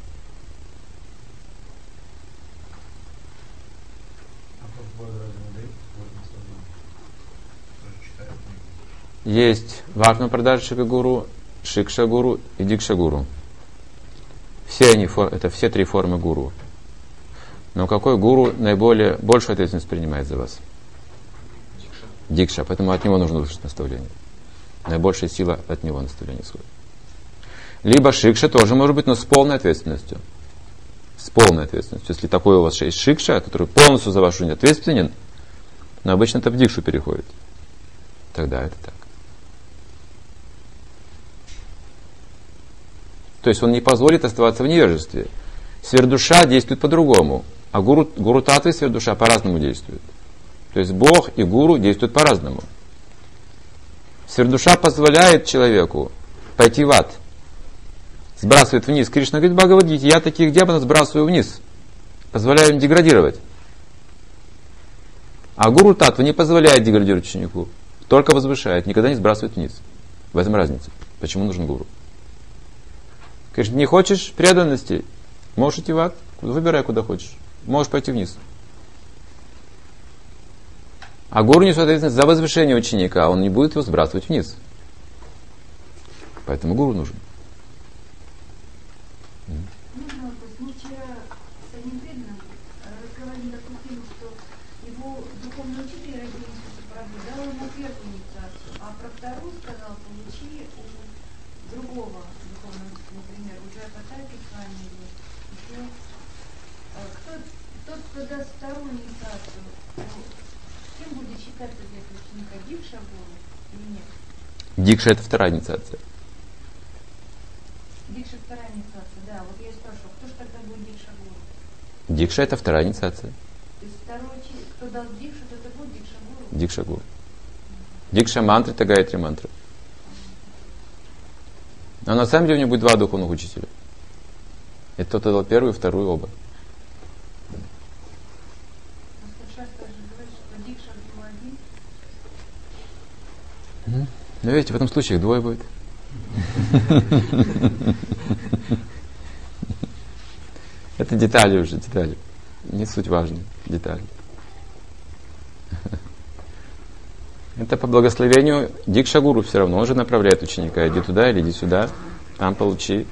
Есть Варна Прадашика гуру, Шикша гуру и Дикша гуру. Все они, это все три формы гуру. Но какой гуру большую ответственность принимает за вас? Дикша. Поэтому от него нужно услышать наставление. Наибольшая сила от него наставление исходит. Либо Шикша тоже может быть, но с полной ответственностью. С полной ответственностью. Если такой у вас есть Шикша, который полностью за вашу жизнь ответственен, но обычно это в Дикшу переходит. Тогда это так. То есть он не позволит оставаться в невежестве. Сверхдуша действует по-другому. А гуру татвы и сверхдуша по-разному действуют. То есть Бог и гуру действуют по-разному. Сверхдуша позволяет человеку пойти в ад. Сбрасывает вниз. Кришна говорит в Бхагавад-гите: я таких демонов сбрасываю вниз. Позволяю им деградировать. А гуру татвы не позволяет деградировать ученику. Только возвышает, никогда не сбрасывает вниз. В этом разница. Почему нужен гуру? Кришна, не хочешь преданности? Можешь идти в ад. Выбирай, куда хочешь. Можешь пойти вниз. А гуру несет ответственность за возвышение ученика. Он не будет его сбрасывать вниз. Поэтому гуру нужен. Можно вопрос? Мы вчера с одним преданным разговаривали на такую тему, что его духовный учитель родился Прабху дал ему первую инициацию, а про вторую сказал: получи у другого духовного учителя, например, уже Патаки с вами или еще. Тот, кто даст вторую инициацию, кем будет считаться для этого ученика? Дикша гуру или нет? Дикша — это вторая инициация. Дикша вторая инициация, да. Вот я и спрашиваю, кто же тогда будет Дикша гуру? Дикша — это вторая инициация. То есть второй учитель, кто дал Дикшу, то это будет Дикша гуру? Дикша гуру. Дикша мантра — это Гайатри мантра. Но на самом деле у него будет два духовных учителя. Это тот, кто дал первую и вторую оба. Но видите, в этом случае их двое будет. Это детали уже, детали. Не суть важная, детали. Это по благословению Дикша-гуру все равно. Он же направляет ученика. Иди туда или иди сюда. Там получи.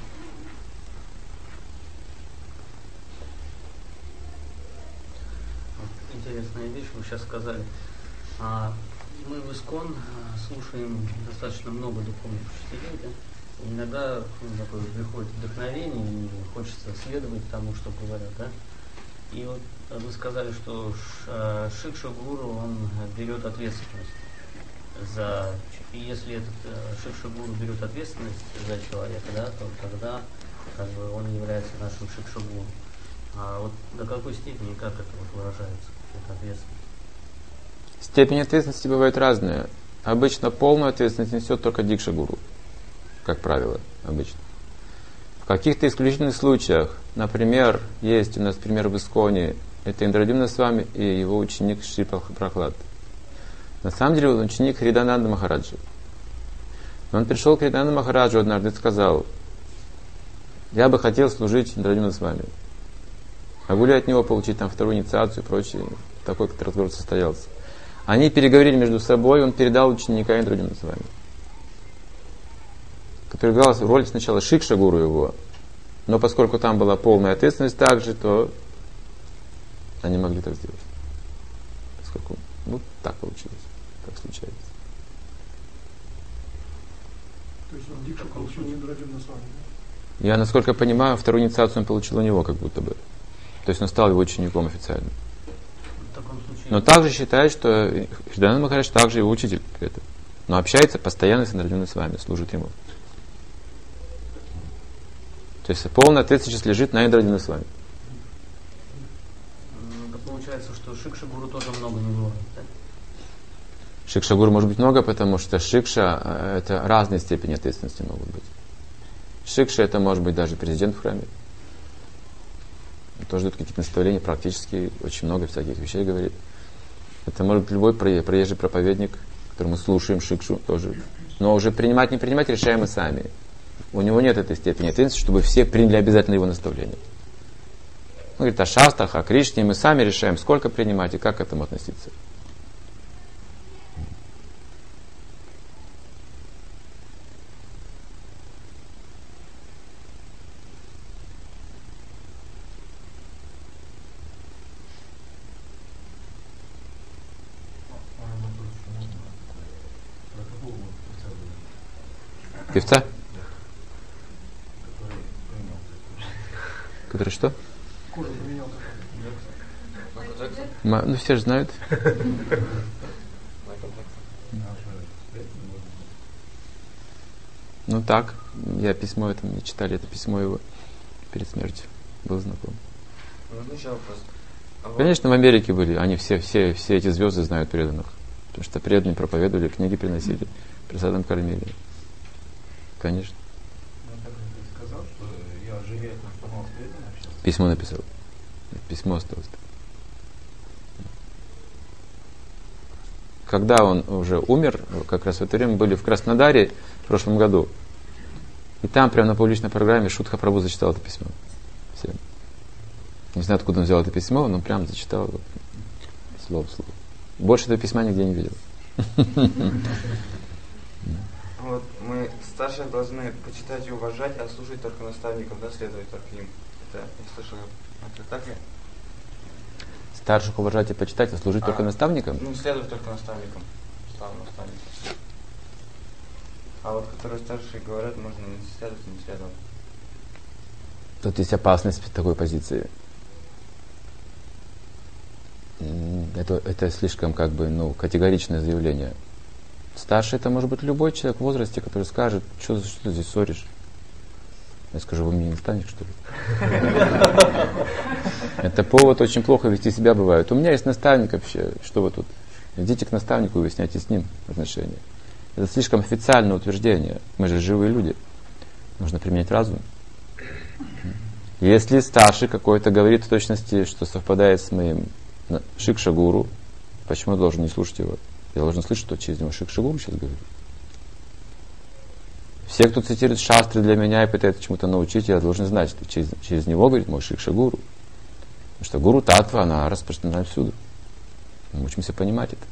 Интересная вещь, вы сейчас сказали. Мы в ИСККОН слушаем достаточно много духовных учителей, да? И иногда такое приходит вдохновение, и хочется следовать тому, что говорят, да? И вот вы сказали, что Шикша-гуру, он берет ответственность за... И если этот Шикша-гуру берет ответственность за человека, да, то тогда как бы он является нашим Шикша-гуру. А вот до какой степени, как это вот выражается, эта ответственность? Степень ответственности бывает разная. Обычно полную ответственность несет только Дикша-гуру, как правило, обычно. В каких-то исключительных случаях, например, есть у нас пример в ИСККОНе, это Индрадьюмна Свами и его ученик Шри Прахлад. На самом деле он ученик Хридананда Махараджа. Он пришел к Хридананду Махараджу однажды и сказал: я бы хотел служить Индрадьюмна Свами. Могу ли от него получить там вторую инициацию и прочее? Такой как-то разговор состоялся. Они переговорили между собой, он передал ученика Индрадьюмна Свами, который играл роль сначала Шикша-гуру его, но поскольку там была полная ответственность также, то они могли так сделать. Поскольку, так получилось, так случается. То есть он Дикшу получил не Индрадьюмна Свами, да? Я, насколько понимаю, вторую инициацию он получил у него, как будто бы. То есть он стал его учеником официально. Но также считает, что Хридананда Махарадж также его учитель при этом. Но общается постоянно с Индрадьюмной Свами, служит ему. То есть полная ответственность лежит на Индрадьюмной Свами. Это получается, что Шикша-гуру тоже много не говорит, да? Шикша-гуру может быть много, потому что Шикша это разные степени ответственности могут быть. Шикша это может быть даже президент в храме. Он тоже дает какие-то наставления, практически очень много всяких вещей говорит. Это может быть любой проезжий проповедник, который мы слушаем Шикшу тоже. Но уже принимать, не принимать решаем мы сами. У него нет этой степени ответственности, чтобы все приняли обязательно его наставление. Он говорит о шастрах, о Кришне, мы сами решаем, сколько принимать и как к этому относиться. Певца? Который что? Кожу поменял. Ну все же знают. Ну так, я письмо это, мне читали это письмо его перед смертью. Был знаком. Конечно, в Америке были, они все эти звезды знают преданных. Потому что преданные проповедовали, книги приносили, просадом кормили. Конечно. Сказал, что я жалею о том, что мало с преданным общался. Письмо написал. Письмо осталось. Когда он уже умер, как раз в это время были в Краснодаре в прошлом году. И там прямо на публичной программе Шутха Прабху зачитал это письмо. Всем. Не знаю, откуда он взял это письмо, но прям зачитал слово в слово. Больше этого письма нигде не видел. Вот мы старших должны почитать и уважать, а служить только наставникам, да, следовать только им. Это я слышал. Это так ли? Старших уважать и почитать, а служить только наставникам? Ну, следовать только наставникам. Слава наставникам. А вот которые старшие говорят, можно не следовать, не следовать. Тут есть опасность в такой позиции. Это слишком категоричное заявление. Старший это может быть любой человек в возрасте, который скажет, что ты здесь ссоришь. Я скажу, вы мне не наставник, что ли? Это повод очень плохо вести себя бывает. У меня есть наставник вообще, что вы тут? Идите к наставнику и выясняйте с ним отношения. Это слишком официальное утверждение. Мы же живые люди. Нужно применять разум. Если старший какой-то говорит в точности, что совпадает с моим Шикша-гуру, почему я должен не слушать его? Я должен слышать, что через него Шикша-гуру сейчас говорит. Все, кто цитирует шастры для меня и пытается чему-то научить, я должен знать, что через него, говорит мой Шикша Гуру. Потому что Гуру Татва, она распространена всюду. Мы учимся понимать это.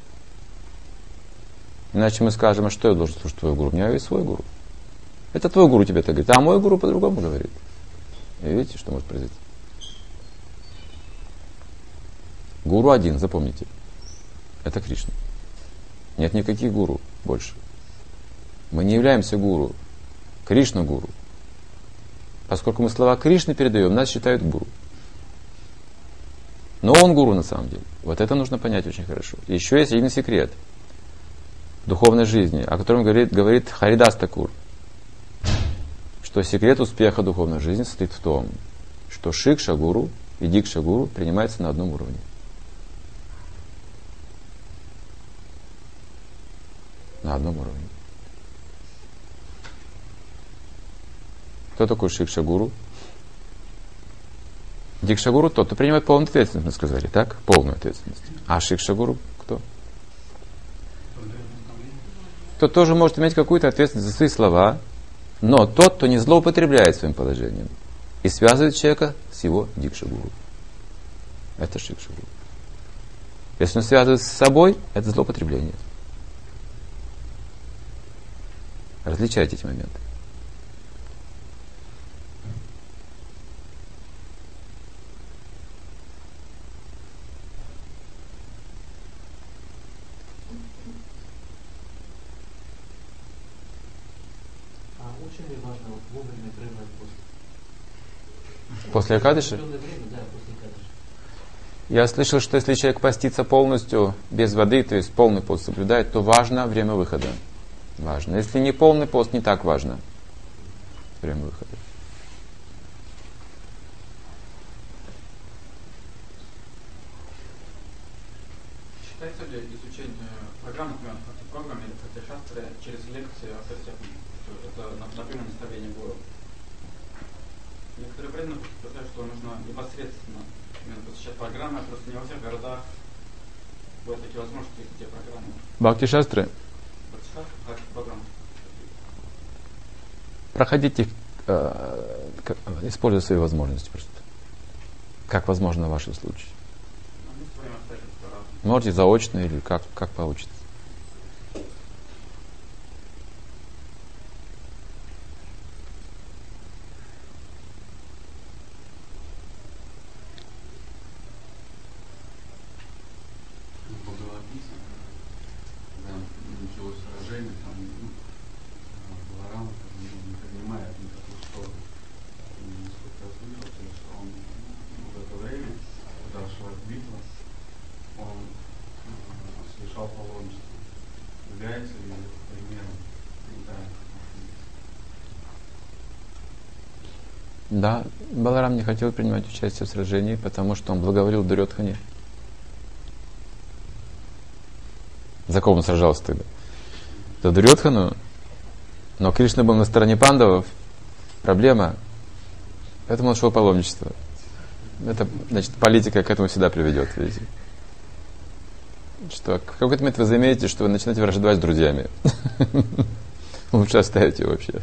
Иначе мы скажем, а что я должен слушать твой гуру? У меня есть свой гуру. Это твой гуру тебе так говорит, а мой гуру по-другому говорит. И видите, что может произойти? Гуру один, запомните. Это Кришна. Нет никаких гуру больше. Мы не являемся гуру. Кришна гуру. Поскольку мы слова Кришны передаем, нас считают гуру. Но он гуру на самом деле. Вот это нужно понять очень хорошо. Еще есть один секрет духовной жизни, о котором говорит Харидас Такур. Что секрет успеха духовной жизни состоит в том, что Шикша Гуру и Дикша Гуру принимаются на одном уровне. На одном уровне. Кто такой Шикша Гуру? Дикша Гуру тот, кто принимает полную ответственность, мы сказали, так? Полную ответственность. А Шикша Гуру кто? Кто тоже может иметь какую-то ответственность за свои слова, но тот, кто не злоупотребляет своим положением и связывает человека с его Дикша Гуру. Это Шикша Гуру. Если он связывает с собой, это злоупотребление. Различайте эти моменты. Очень ли важно вовремя прерывать пост? После Акадыши? Да, после Акадыши. Я слышал, что если человек постится полностью без воды, то есть полный пост соблюдает, то важно время выхода. Важно. Если не полный пост, не так важно время выхода. Считается ли изучение программы, или шастры через лекции о сатьяпне? Это напрямую наставление гуру. Некоторые преданные считают, что нужно непосредственно именно посещать программы, просто не во всех городах бывают такие возможности, где программы. Бхакти-шастры? Программы. Проходите, используя свои возможности просто. Как возможно в вашем случае. Можете заочно или как получится. Было описано, когда началось сражение, там Баларам не принимает никакую сторону. Насколько я слышал, что он в это время, когда шла битва, он совершал паломничество. Является ли примером? Да, Баларам не хотел принимать участие в сражении, потому что он благоволил Дурьодхане. За кого он сражался тогда? За Дурьодхану, но Кришна был на стороне пандавов. Проблема. Поэтому он шел в паломничество. Это, значит, политика к этому всегда приведет. Видите? Что в какой-то момент вы заметите, что вы начинаете враждовать с друзьями. Лучше оставить его вообще.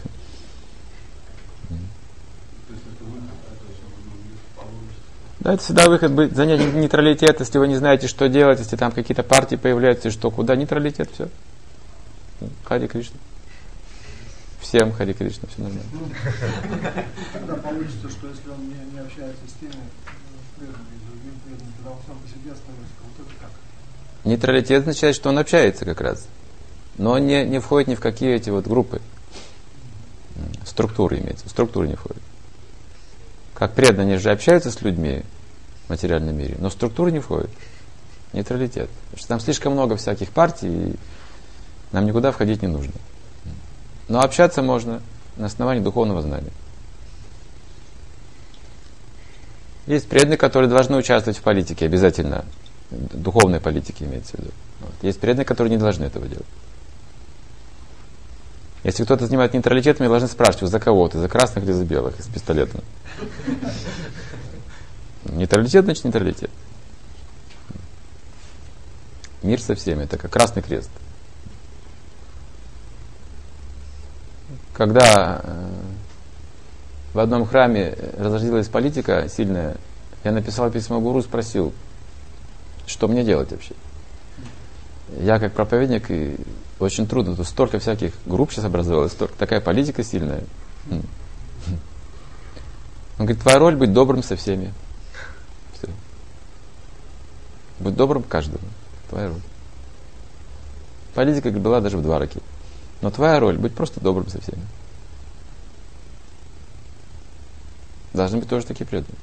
Да, это всегда выход быть, занять нейтралитет, если вы не знаете, что делать, если там какие-то партии появляются, и что, куда, нейтралитет, все. Хари Кришна. Всем Хари Кришна, все нормально. Тогда получится, что если он не общается с теми преданными, с другими преданными, тогда он сам по себе остается. Вот это как? Нейтралитет означает, что он общается как раз. Но он не входит ни в какие эти вот группы. Структуры имеется, структуры не входят. Как преданные же общаются с людьми в материальном мире, но в структуры не входят. Нейтралитет. Потому что там слишком много всяких партий, и нам никуда входить не нужно. Но общаться можно на основании духовного знания. Есть преданные, которые должны участвовать в политике обязательно. Духовной политике имеется в виду. Вот. Есть преданные, которые не должны этого делать. Если кто-то занимает нейтралитет, мне должны спрашивать, за кого ты, за красных или за белых, с пистолетом. Нейтралитет, значит нейтралитет. Мир со всеми, это как Красный Крест. когда в одном храме разразилась политика сильная, я написал письмо гуру, спросил, что мне делать вообще. Я как проповедник, и очень трудно, тут столько всяких групп сейчас образовалось, такая политика сильная. Он говорит, твоя роль быть добрым со всеми. Все. Будь добрым к каждому. Твоя роль. Политика была даже в Двараке. Но твоя роль быть просто добрым со всеми. Должны быть тоже такие преданные.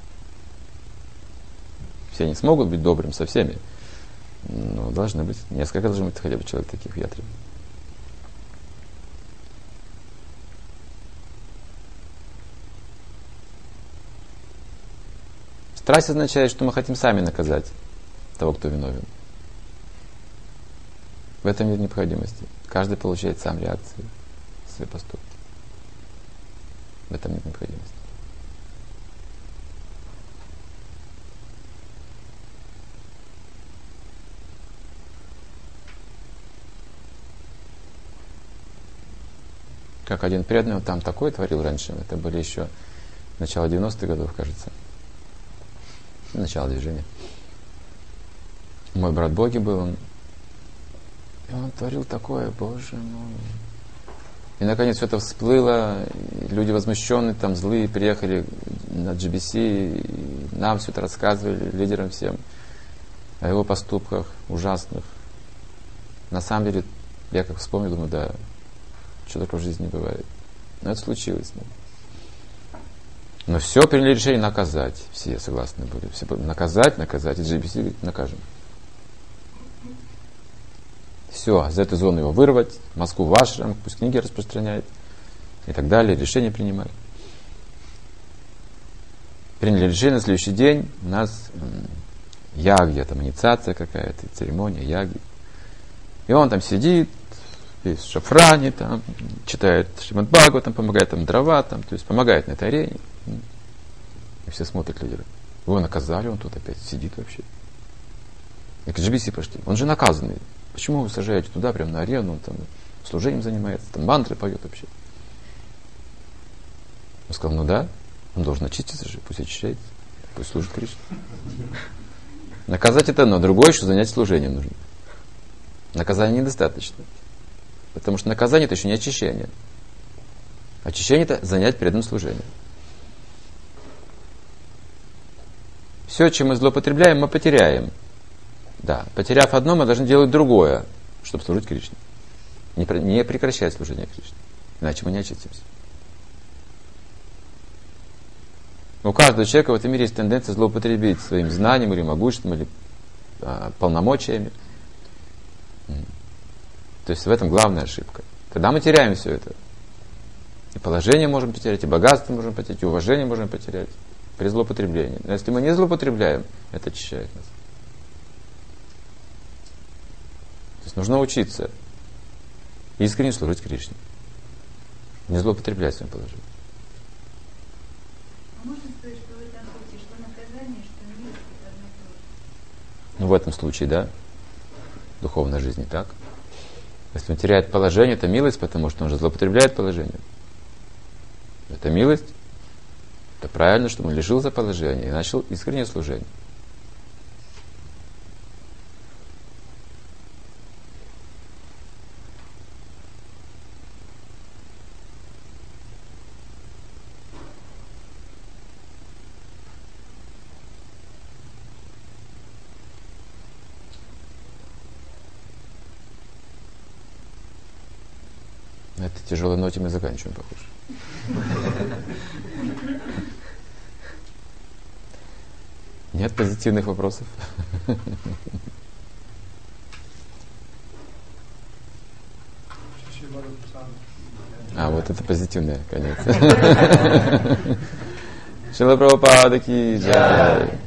Все не смогут быть добрым со всеми. Но должны быть, несколько должны быть хотя бы человек таких в ятре. Страсть означает, что мы хотим сами наказать того, кто виновен. В этом нет необходимости. Каждый получает сам реакции на свои поступки. В этом нет необходимости. Как один преданный, он там такое творил раньше. Это были еще начало 90-х годов, кажется. Начало движения. Мой брат Боги был, он творил такое, боже мой. И наконец все это всплыло, и люди возмущенные, там злые, приехали на GBC, и нам все это рассказывали, лидерам всем, о его поступках ужасных. На самом деле, я как вспомнил, думаю, да, что такого в жизни не бывает. Но это случилось с ним. Но все приняли решение наказать. Все согласны были. Все наказать, и GBC говорит, накажем. Все, за эту зону его вырвать, Москву в ашрам, пусть книги распространяет и так далее, решения принимали. Приняли решение, на следующий день у нас ягья, там инициация какая-то, церемония ягьи. И он там сидит, весь в шафране, там, читает Шримад Бхагаватам, помогает там дрова, там, то есть помогает на этой арене. И все смотрят лидеры. Его наказали, он тут опять сидит вообще. И к GBC пошли. Он же наказанный. Почему вы сажаете туда, прямо на арену, он там служением занимается, там мантры поет вообще. Он сказал, ну да, он должен очиститься же, пусть очищается, пусть служит Кришне. Наказать это одно, другое еще занять служением нужно. Наказания недостаточно. Потому что наказание это еще не очищение. Очищение это занять преданным служением. Все, чем мы злоупотребляем, мы потеряем. Да, потеряв одно, мы должны делать другое, чтобы служить Кришне. Не прекращать служение Кришне. Иначе мы не очистимся. У каждого человека в этом мире есть тенденция злоупотребить своим знанием или могуществом, или полномочиями. То есть в этом главная ошибка. Тогда мы теряем все это. И положение можем потерять, и богатство можем потерять, и уважение можем потерять при злоупотреблении. Но если мы не злоупотребляем, это очищает нас. То есть нужно учиться искренне служить Кришне. Не злоупотреблять своим положением. А можно сказать, что в этом случае, что наказание, что милость, это одно и то же? Ну, в этом случае, да. В духовной жизни так. Если он теряет положение, это милость, потому что он же злоупотребляет положением. Это милость. Это правильно, что он лишился положения и начал искреннее служение. На этой тяжелой ноте мы заканчиваем, похоже. Нет позитивных вопросов? А, вот это позитивное, конец. Шрила Прабхупада ки джай.